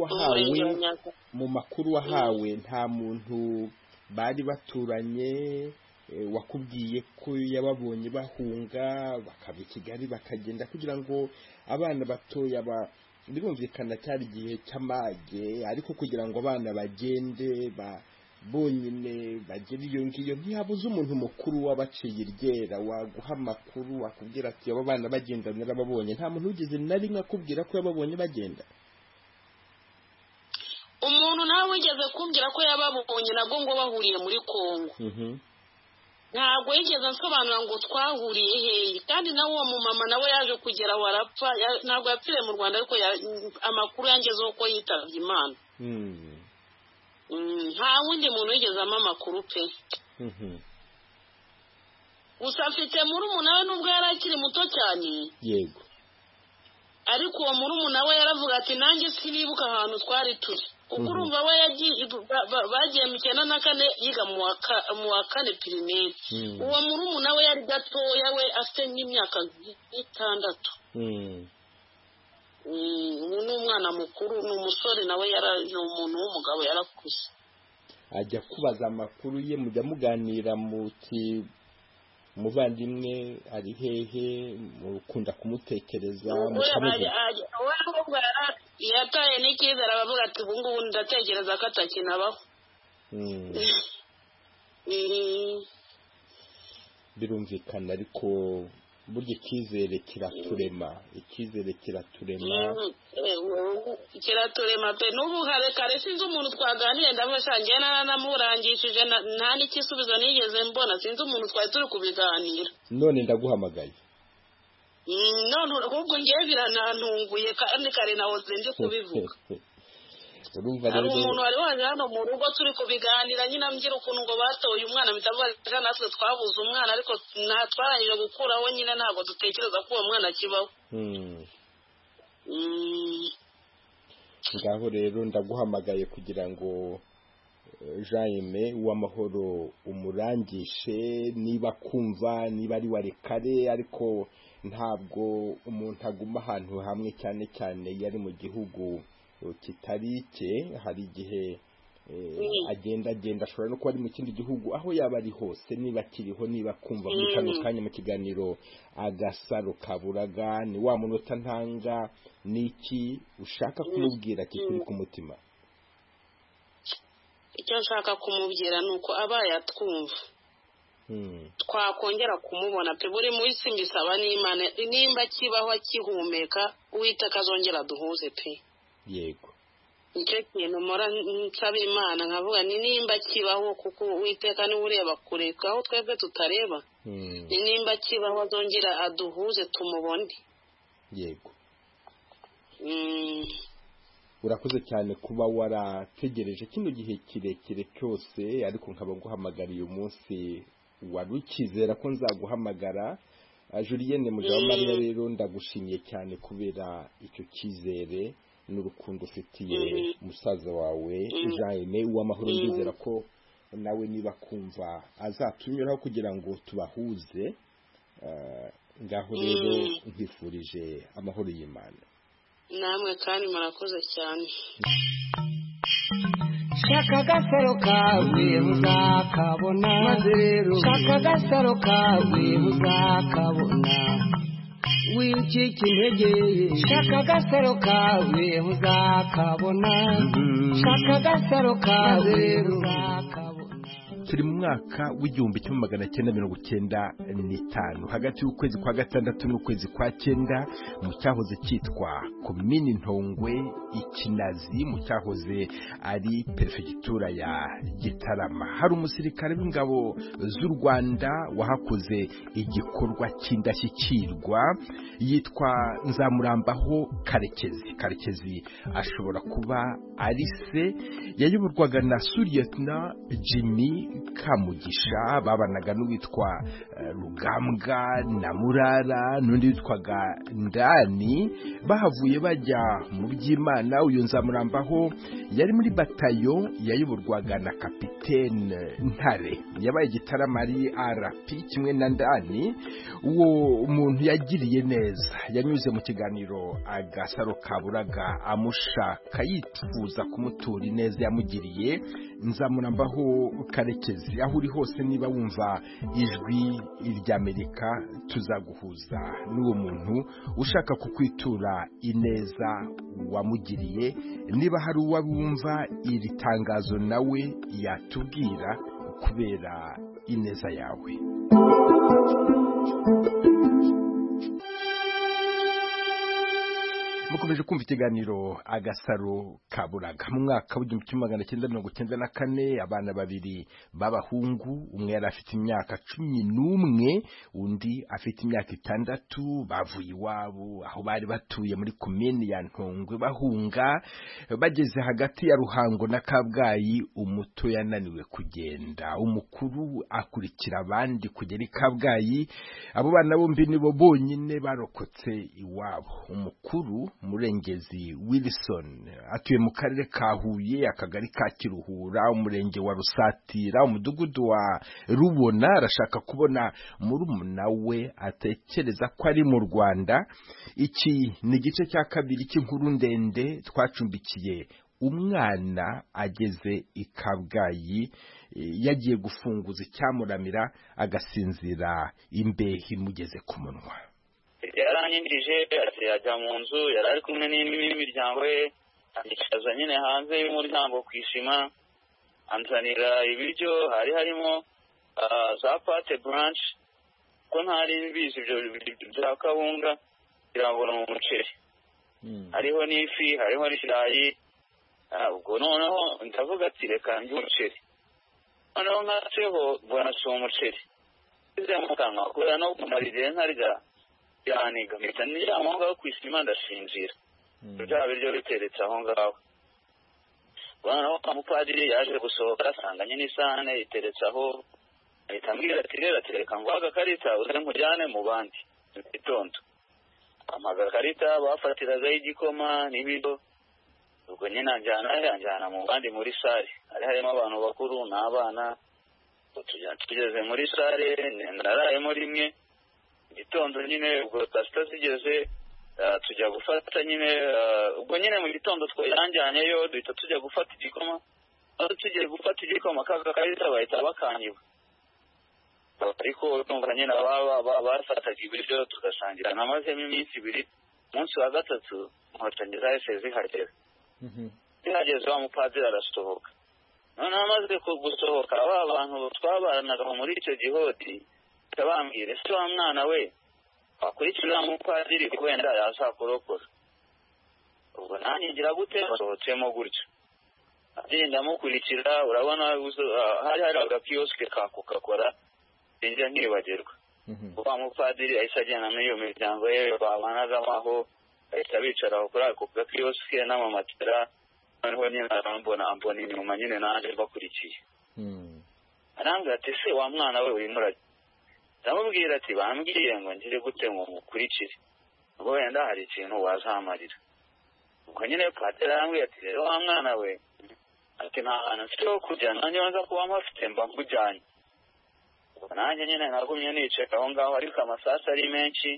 makuru wahawe nta muntu bari baturanye wakubwiye ko yababonye bahunga bakava i Kigali bakagenda, kugira ngo abana batoya birumvikana cyari igihe cy'amage, ariko kugira ngo abana bagende bonyine bagira iyo ngiyo ntiyabuze umuntu mukuru wabaciye iryera waguha amakuru wakubwira ati aba bana bagenda narababonye nta muntu wigeze na rimwe akubwira ko yababonye bagenda umuntu nawe wigeze kumbwira ko yababonye nabwo ngo bahuriye muri Kongo ntabwo yigeze asobanura ngo twahuriye hehe kandi nawe uwo mumama nawe yaje kugera warapfa ntabwo yapfiriye mu Rwanda ariko amakuru yangezeho ko yitabye Imana nta wundi muntu wigeze ama amakuru pe gusa afite murumuna we nubwo yari akiri muto cyane yego ariko uwo murumuna we yaravuga ati nanjye sinibuka ahantu twari turi kuko urumva we bagiye mu 94 yiga mu wa 4 primaire uwo murumuna we yari gatoya we afite nk'imyaka 6 n'umwana mukuru n'umusore nawe ni umuntu w'umugabo yarakuze ajya kubaza amakuru ye mujya muganira muti umuvandimwe ari hehe mukunda kumutekereza yataye n'icyizere aravuga ati ubu ngubu ndatekereza ko atakinabaho birumvikana ariko burya icyizere kiraturema pe n'ubu kare sinzi umuntu twaganiriye ndabashangiye naramurangishije nta n'ikisubizo nigeze mbona sinzi umuntu twari turi kubiganira none ndaguhamagaye none ahubwo ngewe biranantunguye kandi kare nahoze ndi kubivuga hari umuntu wari waje hano mu rugo turi kubiganira nyine ambwira ukuntu ngo batoye umwana bitavuga natwe twabuze umwana ariko twarangije gukuraho nyine ntabwo dutekereza ko uwo mwana akibaho ngaho rero ndaguhamagaye kugira ngo Jaime w'amahoro umurangishe niba kumva niba ari warekare ariko ntabwo umuntu aguma ahantu hamwe cyane cyane yari mu gihugu kitari cye hari igihe agenda ashobora no kuba ari mu kindi gihugu aho yaba ari hose niba kiriho niba kumva muri kano kanya mu kiganiro Agasaro Kaburaga ni wa munota ntanga niki ushaka kumubwira kikuri ku mutima icyo nshaka kumubwira nuko abaye atwumva twakongera kumubona pe buri munsi mbisaba n'Imana nimba kibaho akihumeka Uwiteka azongera duhuze pe yego nicyo kintu mpora nsaba Imana nkavuga ni nimba kibaho kuko Uwiteka niwe ureba kure aho twebwe tutareba ni nimba kibaho azongera aduhuze tumubone yego urakoze cyane kuba warategereje kino gihe kirekire cyose ariko nkaba nguhamagariye umunsi wari ukizera ko nzaguhamagara Julienne Mujawamariya rero ndagushimiye cyane kubera icyo cyizere n'urukundo ufitiye musaza wawe Jaime w'amahoro ndizera ko nawe niba kumva azatunyuraho kugira ngo tubahuze ngaho rero nkifurije amahoro y'Imana namwe kandi murakoze cyane shaka agasaro kawe uzakabona maze rero shaka agasaro kawe uzakabona wicika intege shaka agasaro kawe uzakabona shaka agasaro kawe uzakabona turi mu mwaka w'igihumbi kimwe magana cyenda mirongo cyenda n'itanu hagati y'ukwezi kwa gatandatu n'ukwezi kwa cyenda mu cyahoze cyitwa komini Ntongwe Ikinazi mu cyahoze ari perefegitura ya Gitarama hari umusirikare w'ingabo z'u Rwanda wahakoze igikorwa cy'indashyikirwa yitwa Nzamurambaho Karekezi ashobora kuba ari se yayoborwaga na Sulietna Jimmy Kamugisha babanaga n'uwitwa Rugambwa na Murara n'undi witwaga Ndani bahavuye bajya mu by'Imana uyu Nzamurambaho yari muri batayo yayoborwaga na kapitene Ntare yabaye Gitarama ari RP kimwe na Ndani uwo umuntu yagiriye neza yanyuze mu kiganiro Agasaro Kaburaga amushaka yifuza kumutura ineza yamugiriye Nzamurambaho Karekezi, aho uri hose niba wumva ijwi ry'Amerika tuzaguhuza n'uwo muntu ushaka kukwitura ineza wamugiriye. Niba hari uwabumva iri tangazo nawe yatubwira kubera ineza yawe. Mukomeje kumva ikiganiro Agasaro Kaburaga. Mu mwaka w'igihumbi kimwe magana cyenda mirongo cyenda na kane abana babiri b'abahungu, umwe yari afite imyaka 11 undi afite imyaka 6, bavuye iwabo aho bari batuye muri komine ya Ntongwe bahunga. Bageze hagati ya Ruhango na Kabgayi, umuto yananiwe kugenda, umukuru akurikira abandi kugera i Kabgayi. Abo bana bombi nibo bonyine barokotse iwabo. Umukuru Murengezi Wilson atuye mu karere ka Huye, akagari ka Kiruhura, umurenge wa Rusatira, umudugudu wa Rubona. Arashaka kubona murumuna we, atekereza ko ari mu Rwanda. Iki ni igice cya kabiri cy'inkuru ndende twacumbikiye umwana ageze i Kabgayi, yagiye gufunguza icyamuramira agasinzira imbeho imugeze ku munwa. Yaranyinjije ajya mu nzu, yari ari kumwe n'imiryango ye, yicaza nyine hanze y'umuryango ku ishima, anzanira ibiryo. hari harimo za pate blanche, ko ntari mbizi ibyo bya kawunga, kugira ngo ni umuceri. Hariho n'ifi, hariho n'ikirayi. Ubwo noneho ndavuga ati reka ndye umuceri. Noneho nkaceho mbona si umuceri. Ize mu kanwa kubera no kumara igihe ntarya, yaniga mpita nijya aho ngaho ku isima ndasinzira. Bya biryo biteretse aho ngaho. Noneho umupadiri yaje gusohoka, asanganye n'isahane iteretse aho. Ahita ambwira ati reka nguhe agakarita uze nkujyane mu bandi mu gitondo. Ampa agakarita bafatiragaho igikoma n'ibiryo. Ubwo nyine anjyana mu bandi muri sare. Hari harimo abantu bakuru n'abana. Tugeze muri sare, narayemo rimwe. Gitondo nyine ubwo saa zigeze, tujya gufata nyine. Ubwo nyine mu gitondo yanjyanyeyo, duhita tujya gufata igikoma. Aho tugiye gufata igikoma, kagakarita bahita bakanyiba. Ariko numva nyine bafataga ibiryo tugasangira. Namazemo iminsi 2, umunsi wa 3 inkotanyi zahise zihagera. Zihageze wa mupadiri arasohoka. Noneho amaze gusohoka, aba bantu twabanaga muri icyo gihoti bambwira, ese wa mwana we akurikira mupadiri wenda yazakurokora. Ubwo nanjye ngira gute, basohotsemo gutyo. Agenda mukurikira, urabona hari agakioske ka Coca-Cola, njya nkibagirwa. Wa mupadiri ahise ajyana n'iyo miryango ye babanagamo aho, ahita bicara kuri ako gakioske n'amamatera. Noneho nyine ambona inyuma nyine nanjye bakurikiye. Arambwira ati se wa mwana we urimo urajya? Ndamubwira ati bambwiye ngo ngire gute ngo mukurikire, ubwo wenda hari ikintu wazamarira. Ubwo nyine padiri arambwira ati rero wa mwana we, ati nta hantu mfite ho kujya, nanjye nza kuba mpafite mba nkujyanye. Ubwo nanjye nyine nagumye niceka aho ngaho, ariko amasasu ari menshi.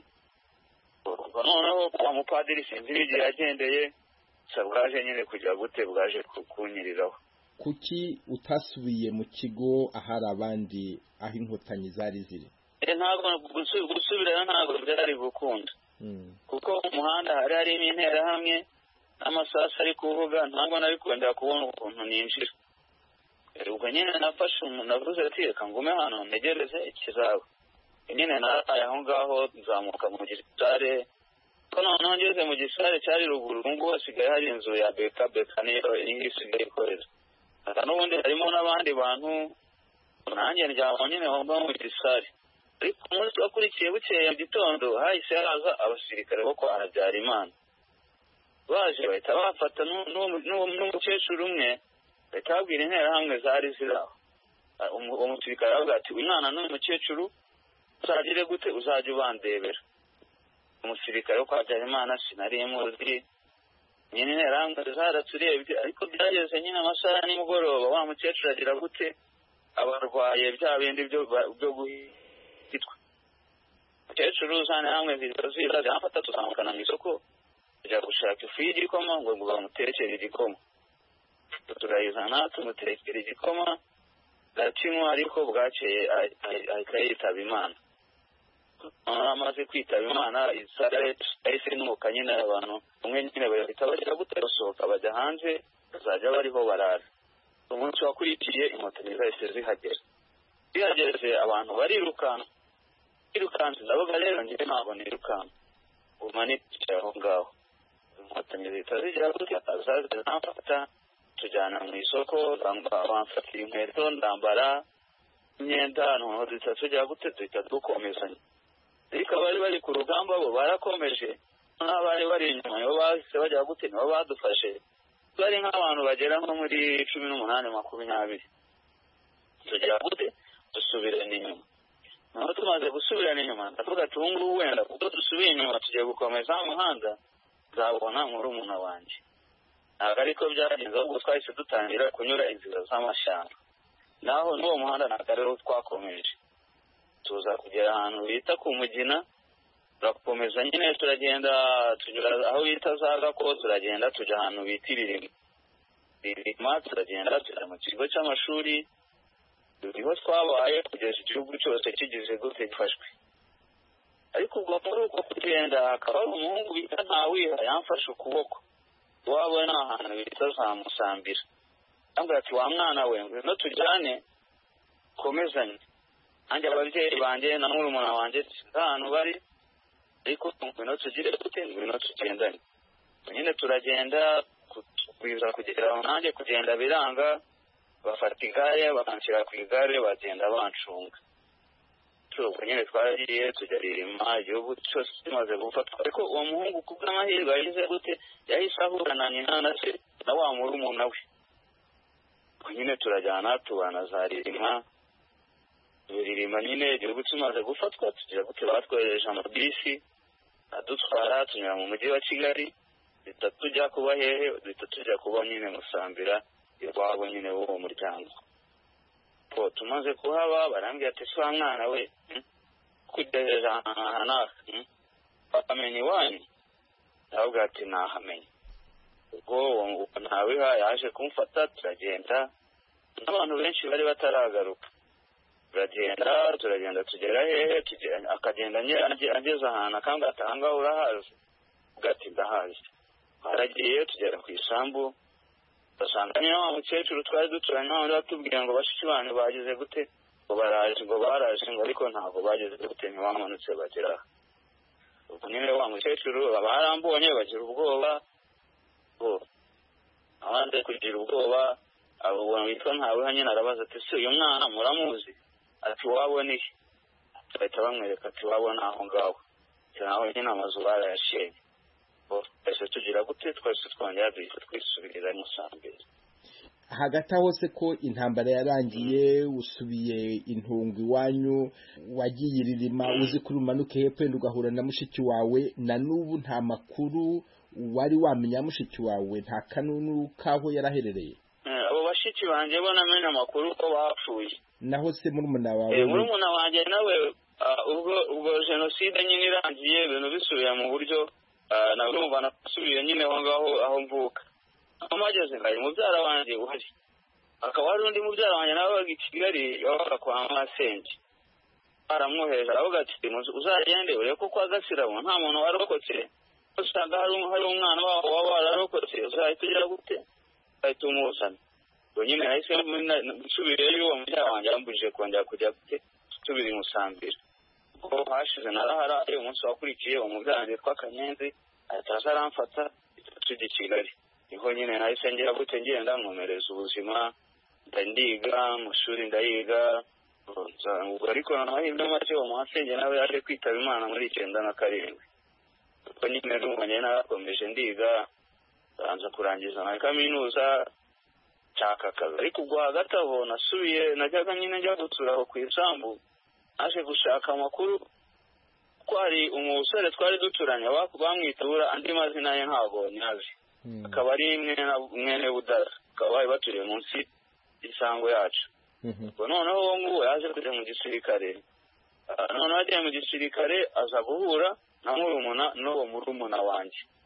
Ubwo noneho kwa mupadiri sinzi igihe yagendeye, bwaje nyine kujya gute, bwaje kunyiriraho. Kuki utasubiye mu kigo ahari abandi, aho inkotanyi zari ziri? Ntabwo gusubirayo ntabwo byari gukunda, kuko umuhanda hari harimo interahamwe n'amasasu ari kuvuga, ntabwo nari kwenda kubona ukuntu ninjira. Ubwo nyine nafashe navuze ati reka ngume hano ntegereze ikizaba. Nyine naraye aho ngaho, nzamuka mu gisare. Ko noneho ngeze mu gisare cyari ruguru, ngo hasigaye hari inzu ya beka niyo isigaye ikorera. N'ubundi harimo n'abandi bantu, nanjye ndyama nyine aho ngaho mu gisare. Ariko umunsi wakurikiye bukeye mu gitondo, hahise haza abasirikare bo kwa Habyarimana. Baje bahita bafata n'umukecuru umwe, bahita babwira interahamwe zari ziri aho. Umusirikare aravuga ati umwana n'umukecuru uzagire gute, uzajya ubandebera. Umusirikare wo kwa Habyarimana sinari muzi, nyine interahamwe zaraturebye, ariko byageze nyine amasaha ya nimugoroba, wa mukecuru agira gute, abarwaye bya bindi byo guhitwa. Umukecuru uzane hamwe zirafata, tuzamukana mu isoko, tujya gushaka ifu y'igikoma ngo bamutekere igikoma. turayizana tumutekera igikoma gakinywa, ariko bwakeye ahita yitaba Imana. Amaze kwitaba Imana yahise inuka nyine, abantu umwe nyine bahita bajya gusohoka bajya hanze, bazajya bariho barara. Umunsi wakurikiye inkotanyi zahise zihageze abantu barirukanka ndavuga rero njye ntabwo nirukanka umanikiye aho ngaho. Inkotanyi zihita zigira gutya zamfata, tujyana mu isoko, bamfatira inkweto ndambara imyenda, noneho duhita tujya gute duhita dukomezanya. Ariko abari bari ku rugamba bo barakomeje, n'abari bari inyuma nibo bahise bajya gute, nibo badufashe. Bari nk'abantu bagera nko muri 18-20. Tugira gute dusubirana inyuma. Naho tumaze gusubirana inyuma ndavuga ati ubu ngubu wenda kuko dusubiye inyuma tugiye gukomeza umuhanda nzabona murumuna wanjye. Ntabwo ariko byagenze, ahubwo twahise dutangira kunyura inzira z'amashyamba. Naho n'uwo muhanda ntabwo ariho twakomeje, tuza kugera ahantu bita ku Mugina, turakomeza nyine turagenda tunyura aho bita za Gako, turagenda tujya ahantu bita Ririma, turagenda tujya mu kigo cy'amashuri. Niho twabaye kugeza igihugu cyose kigize gute gifashwe. Ariko ubwo muri uko kugenda hakaba ari umuhungu bita Ntawiha yamfashe ukuboko, wabona ahantu bita za Musambira. Ambwira ati wa mwana we ngwino tujyane komezanye. Anjye ababyeyi banjye na murumuna wanjye ahantu bari, ariko ngwino tugire gute, ngwino tugendane. Nyine turagenda kugeza kugera nanjye kugenda biranga, bafata igare bakanshyira ku igare bagenda bancunga. Ubwo nyine twaragiye tujya Ririma, igihugu cyose kimaze gufatwa. Ariko uwo muhungu kubw'amahirwe yagize gute, yahise ahura na nyina na se na wa murumuna we. Nyine turajyana tubana za Ririma nyine igihugu kimaze gufatwa, tugira gute batwohereje amabisi adutwara tunyura mu mujyi wa Kigali, duhita tujya kuba hehe, duhita tujya kuba nyine Musambira iwabo nyine w'uwo muryango. Tumaze kuhaba barambwira ati si wa mwana we kugejeje aha bakamenya iwanyu. Ndavuga ati nahamenye. Ubwo Ntawiha yaje kumfata, turagenda n'abantu benshi bari bataragaruka. Turagenda tugera hehe, akagenda ageze ahantu akambwira ati aha ngaho urahazi. Ati ndahazi. Baragiye tugera ku isambu, basanga niyo wa mukecuru twari duturanye n'abandi batubwira ngo bashiki banyu bagize gute, ngo baraje ngo ariko ntabwo bageze gute, ntibamanutse bagera. Ubwo nyine wa mukecuru barambonye bagira ubwoba, abandi kugira ubwoba. Abo witwa Ntawiha nyine arabaza ati se uyu mwana muramuzi? Ati wabona iki? Bahita bamwereka ati wabona aho ngaho. Naho nyine amazu barayashenye. Twese tugira gute, twese twongera duhita twisubirira Musambira. Hagati aho se ko intambara yarangiye usubiye Intungu iwanyu, wagiye Ririma, uzi kuri umanuke hepfo wenda ugahura na mushiki wawe, na n'ubu nta makuru wari wamenya mushiki wawe, nta kanunu kaho yaraherereye? Abo bashiki banjye bo namenye amakuru ko bapfuye. Naho se murumuna wawe? Murumuna wanjye nawe ubwo jenoside nyine irangiye ibintu bisubiye mu buryo, nabwo nasubiye nyine aho ngaho aho mvuka. Amageze ngari mubyara wanjye uhari, akaba hari undi mubyara wanjye nawe wabaga i Kigali wabaga kwa Masenge. Aramwohereje aravuga ati uzagende urebe ko kwa Gasirabo nta muntu warokotse, usanga hari umwana waba wararokotse, uzahita ugira gute, ahita umuzana. Ubwo nyine nahise nsubiriyeyo, uwo mubyara wanjye yambujije kongera kujya gute nsubira i Musambira. Ubwo hashize naraharaye, umunsi wakurikiye uwo mubyara wanjye witwa Kanyenzi ahita aza aramfata tujya i Kigali. Niho nyine nahise ngira gute ngenda nkomereza ubuzima, ndiga amashuri ndayiga. Ariko amahirwe make uwo Masenge nawe yaje kwitaba Imana muri 1997. Ubwo nyine n'umwanya narakomeje ndiga, banza kurangiza na kaminuza nshaka akazi. Ariko ubwo hagati aho nasubiye, najyaga nyine njya gutura aho ku isambu, naje gushaka amakuru ko hari umusore twari duturanye bamwitura andi mazina ye ntabwo nyazi. Akaba ari mwene Budara, akaba baturiye munsi y'isango yacu. Noneho uwo nguwo yaje kujya mu gisirikare. Noneho agiye mu gisirikare aza guhura na n'uwo murumuna wanjye.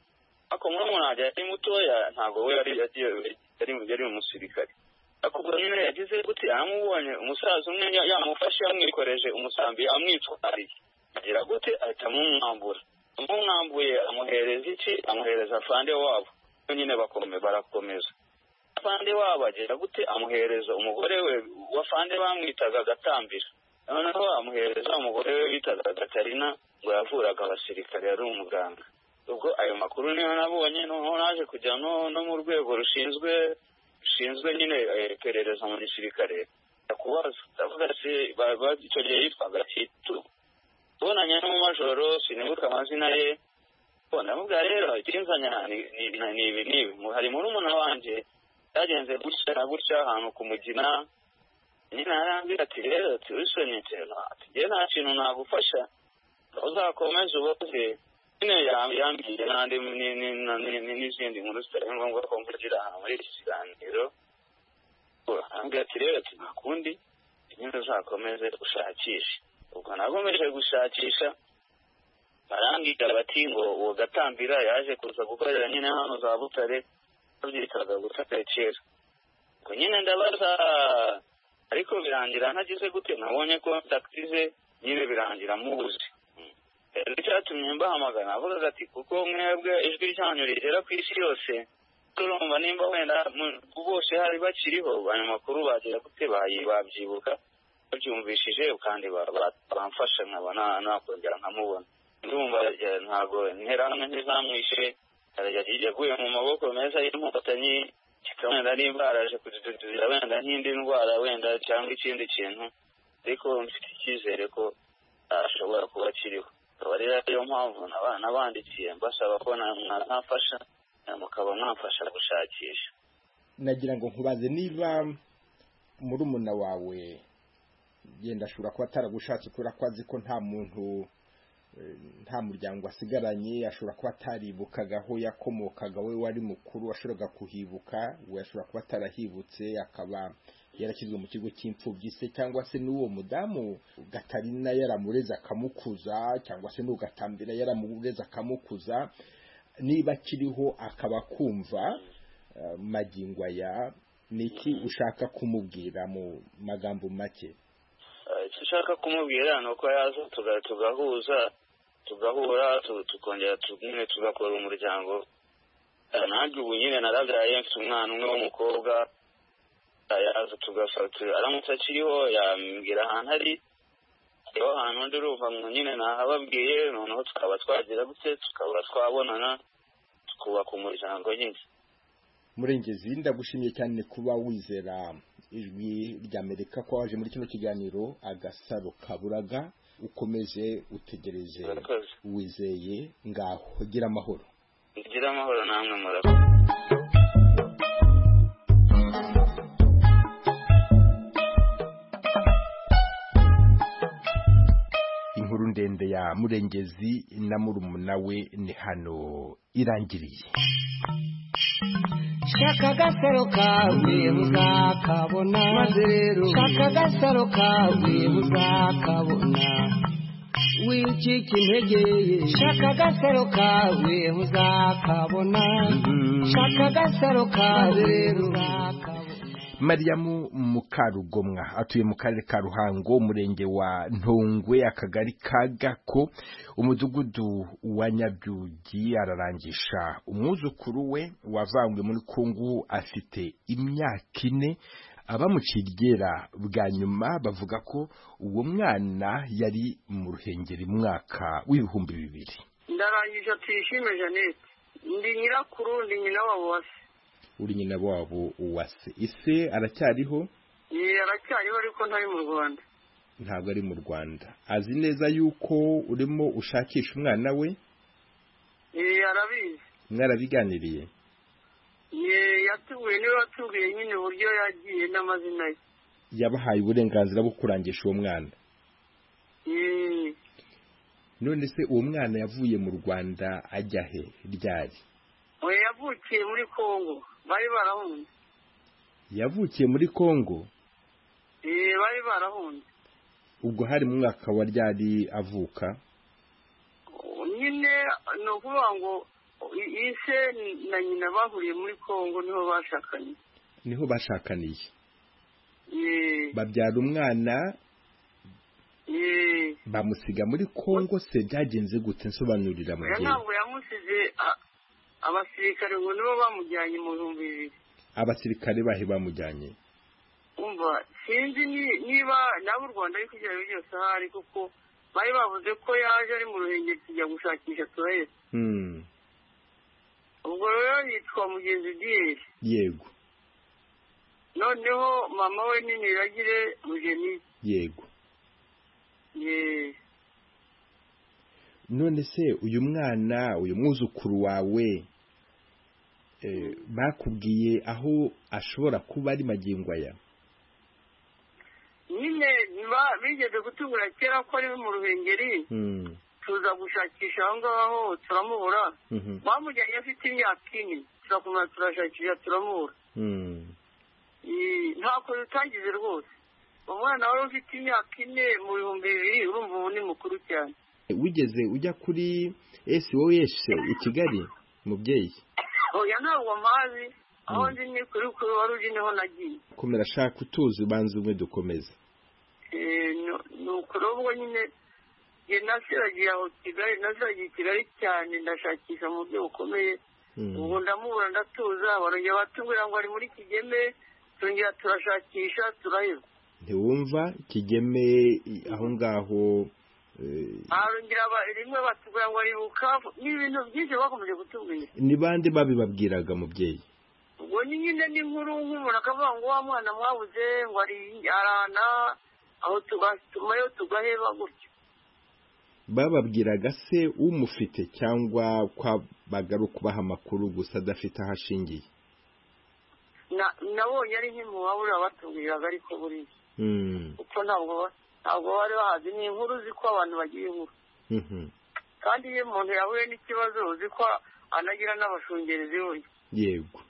ako murumuna yari mutoya ntabwo we yari umusirikare akubwo nyine yagize gute amubonye umusaza umwe yamufashe yamwikoreje umusambi amwitwariye agira gute ahita amumwambuye amuhereza iki amuhereza afande wabo nyine barakomeza afande wabo agira gute amuhereza umugore we wafande bamwitaga Gatambira noneho amuhereza umugore we bitaga Gatarina ngo yavuraga abasirikare yari umuganga ubwo ayo makuru niyo nabonye noneho naje kujya no mu rwego rushinzwe nyine iperereza mu gisirikare ndakubaza ndavuga ati icyo gihe yitwaga Kitu bonanye n'umumajoro sinibuka amazina ye ndavuga rero ikinzanya ni hari murumuna wanjye yagenze gutya ahantu ku Mugina nyine arambwira ati rero turisonye ati nta kintu nagufasha uzakomeza uboze nyine yambwiye n'izindi nkuru zitari ngombwa ko mvugira ahantu muri iki kiganiro arambwira ati rero nta kundi nyine uzakomeze ushakishe ubwo nakomeje gushakisha barambwira bati ngo uwo Gatambira yaje kuza gukorera nyine hano za Butare babyitaga Butare kera ubwo nyine ndabaza ariko birangira ntagize gute nabonye ko taktize nyine birangira mubuze icyatumye mbahamagara avuga ati kuko mwebwe ijwi ryanyu rigera ku isi yose turumva nimba wenda bose hari bakiriho abanyamakuru bagira gute babyibuka babyumvishije kandi bamfasha nkaba nakongera nkamubona ndumva ntabwo interamwe ntizamwishe yaguye mu maboko meza y'inkotanyi wenda nimba araje kudududira wenda nk'indi ndwara wenda cyangwa ikindi kintu ariko mfite icyizere ko ashobora kuba akiriho akaba rero ariyo mpamvu nabandikiye mbasaba ko mwafasha mukaba mwafasha gushakisha. Nagira ngo nkubaze niba murumuna wawe yenda ashobora kuba ataragushatse kubera ko azi ko nta muryango asigaranye, ashobora kuba ataribukaga aho yakomokaga, we wari mukuru washoboraga kuhibuka, we ashobora kuba atarahibutse akaba yarakizwe mu kigo cy'imfubyi se, cyangwa se n'uwo mudamu Gatarina yaramureze akamukuza, cyangwa se n'ugatambira yaramureze akamukuza, niba kiriho akaba kumva magingo aya, niki ushaka kumubwira mu magambo make? Icyo ushaka kumubwira ni uko yaza tugahura tukongera tugakora umuryango. Nanjye ubu nyine narabyaye mfite umwana umwe w'umukobwa, yaza tugafata aramutse akiriho yambwira ahantu ari, iyo ahantu undi urumva nyine nahababwiye, noneho tukaba twagira gute tukaba twabonana tukubaka umuryango nyine. Murengezi, ndagushimiye cyane kuba wizera ijwi ry'Amerika ko waje muri kino kiganiro Agasaro Kaburaga. Ukomeze utegereze wizeye, ngaho gira amahoro. Gira amahoro namwe murakoze. Inkuru ndende ya Murengezi na murumuna we ni hano irangiriye. Shaka Agasaro kawe uzakabona, maze rero shaka Agasaro kawe uzakabona, wicika intege, shaka Agasaro kawe uzakabona, shaka Agasaro kawe rero uzakabona. Mariamu Mukarugomwa atuye mu karere ka Ruhango, umurenge wa Ntongwe, akagari ka Gako, umudugudu wa Nyabyugi. Ararangisha umwuzukuru we wavangwe muri Kongo, afite imyaka 4. Abamucirigera bwa nyuma bavuga ko uwo mwana yari mu Ruhengeri mwaka w'ibihumbi 2000. Ndarangisha Tuyishime Jeannette, ndi nyirakuru, ndi nyina wabo wase. Uri nyina wabo wase. Ise aracyariho? Aracyariho ariko ntari mu Rwanda. Ntabwo ari mu Rwanda. Azi neza yuko urimo ushakisha umwana we? Arabizi. Mwarabiganiriye? Yatubwiye, niwe watubwiye nyine uburyo yagiye n'amazina ye. Yabahaye uburenganzira bwo kurangisha uwo mwana? None se uwo mwana yavuye mu Rwanda ajya he ryari? Yavukiye muri Kongo, bari barahunze. Yavukiye muri Kongo? Bari barahunze. Ubwo hari mu mwaka wa ryari avuka? Nyine ni ukuvuga ngo ise na nyina bahuriye muri Kongo niho bashakaniye babyara umwana bamusiga muri Kongo se byagenze gute nsobanurira mu gihe ntabwo yamusize abasirikare ngo nibo bamujyanye mu 2000 abasirikare bahe bamujyanye umva sinzi niba nabo Rwanda ari kujyayo byose ahari kuko bari bavuze ko yaje ari mu Ruhengeri kujya gushakisha turaheza ubwo rero yitwa Mugenzi Dieu yego noneho mama we ni Niragire Mugeni yego none se uyu mwana uyu mwuzukuru wawe bakubwiye aho ashobora kuba ari magingo aya nyine bigeze kutubura kera ko ari mu Ruhengeri tuza gushakisha aho ngaho turamubura bamujyanye afite imyaka 4 turakomeza turashakisha turamubura ntako rutangize rwose umwana wari ufite imyaka 4 mu 2000 urumva ubu ni mukuru cyane wigeze ujya kuri SOS i Kigali mubyeyi oya ntabwo mpazi aho ndi ni kuri wari uje niho nagiye komera shaka utuzi banze umwe dukomeza nuko ubwo nyine nasiragiye aho Kigali cyane ndashakisha mu buryo bukomeye ubwo ndamubura ndatuza barongera batubwira ngo ari muri Kigeme turongera turashakisha turaheba ntiwumva Kigeme aho ngaho arongera rimwe batubwira ngo ari Bukavu n'ibintu byinshi bakomeje kutubwira ni bande babibabwiraga mubyeyi ubwo nyine ni nkuru nk'umuntu akavuga ngo wa mwana mwabuze ngo ari arana aho tugatumayo tugaheba gutyo bababwiraga se umufite cyangwa kwabagaru kubaha amakuru gusa adafite ahashingiye nabonye ari nk'imubabura batubwiraga ariko buriya uko ntabwo bari bahazi ni inkuru uzi ko abantu bagira inkuru kandi iyo umuntu yahuye n'ikibazo uzi ko anagira n'abashungerezi we yego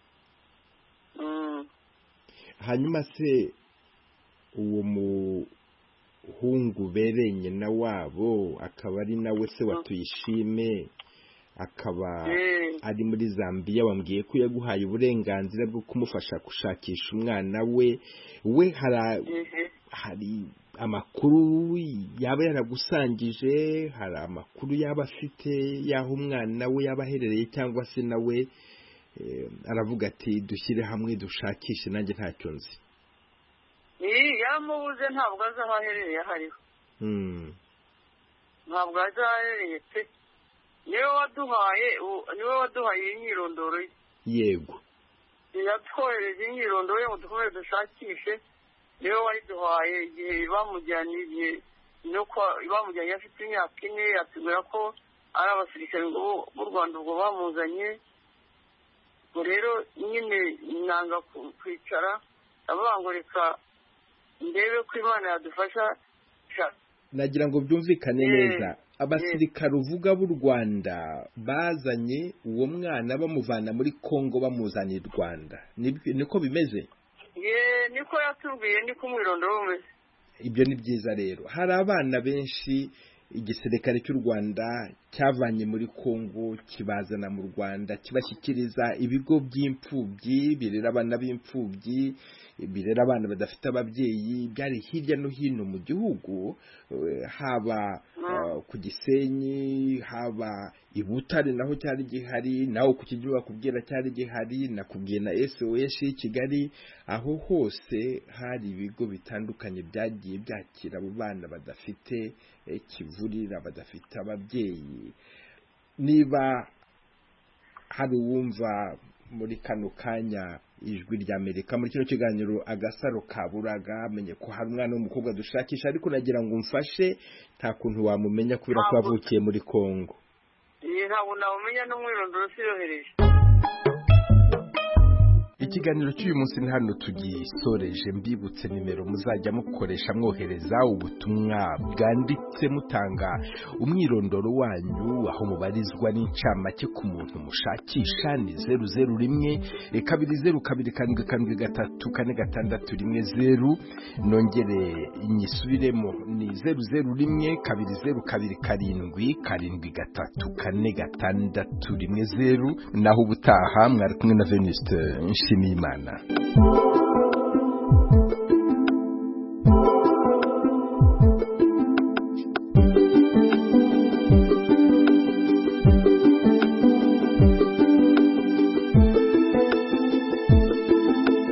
hanyuma se uwo muhungu bereye nyina wabo akaba ari nawe se watuyishime akaba ari muri Zambia wambwiye ko yaguhaye uburenganzira bwo kumufasha gushakisha umwana we hari amakuru yaba yaragusangije hari amakuru yaba afite yaho umwana we yaba aherereye cyangwa se nawe aravuga ati dushyire hamwe dushakishe nanjye ntacyo nzi yaramubuze ntabwo azi aho aherereye hariho ntabwo azi aho aherereye pe niwe waduhaye imyirondoro ye yego yatwohereje imyirondoro ye ngo dukomeze dushakishe niwe wayiduhaye igihe bamujyanye bamujyanye afite imyaka 4 atubwira ko ari abasirikare b'u Rwanda ubwo bamuzanye ngo rero nyine nanga kwicara avuga ngo reka ndebe ko Imana yadufasha nagira ngo byumvikane neza abasirikare uvuga b'u Rwanda bazanye uwo mwana bamuvana muri Kongo bamuzanira u Rwanda niko bimeze niko yatubwiye niko umwirondoro umeze ibyo ni byiza rero hari abana benshi igisirikare cy'u Rwanda cyavanye muri Kongo kibazana mu Rwanda kibashyikiriza ibigo by'imfubyi birera abana b'imfubyi birera abana badafite ababyeyi byari hirya no hino mu gihugu haba ku Gisenyi haba i Butare naho cyari gihari naho ku Kigihe bakubwira cyari gihari nakubwiye na SOS i Kigali aho hose hari ibigo bitandukanye byagiye byakira abo bana badafite kivurira badafite ababyeyi niba hari uwumva muri kano kanya ijwi rya Amerika muri kino kiganiro agasaro kaburaga amenye ko hari umwana w'umukobwa dushakisha ariko nagira ngo umfashe nta kuntu wamumenya kubera ko yavukiye muri Kongo ntabwo nawumenya n'umwirondoro siyohereje ikiganiro cy'uyu munsi ni hano tugisoreje. Mbibutse nimero muzajya mukoresha mwohereza ubutumwa bwanditse mutanga umwirondoro wanyu, aho mubarizwa n'incamake ku muntu mushakisha. ni 001 202 nongere nyisubiremo ni 001 202 naho ubutaha mwari kumwe na Venuste Nshimiyimana.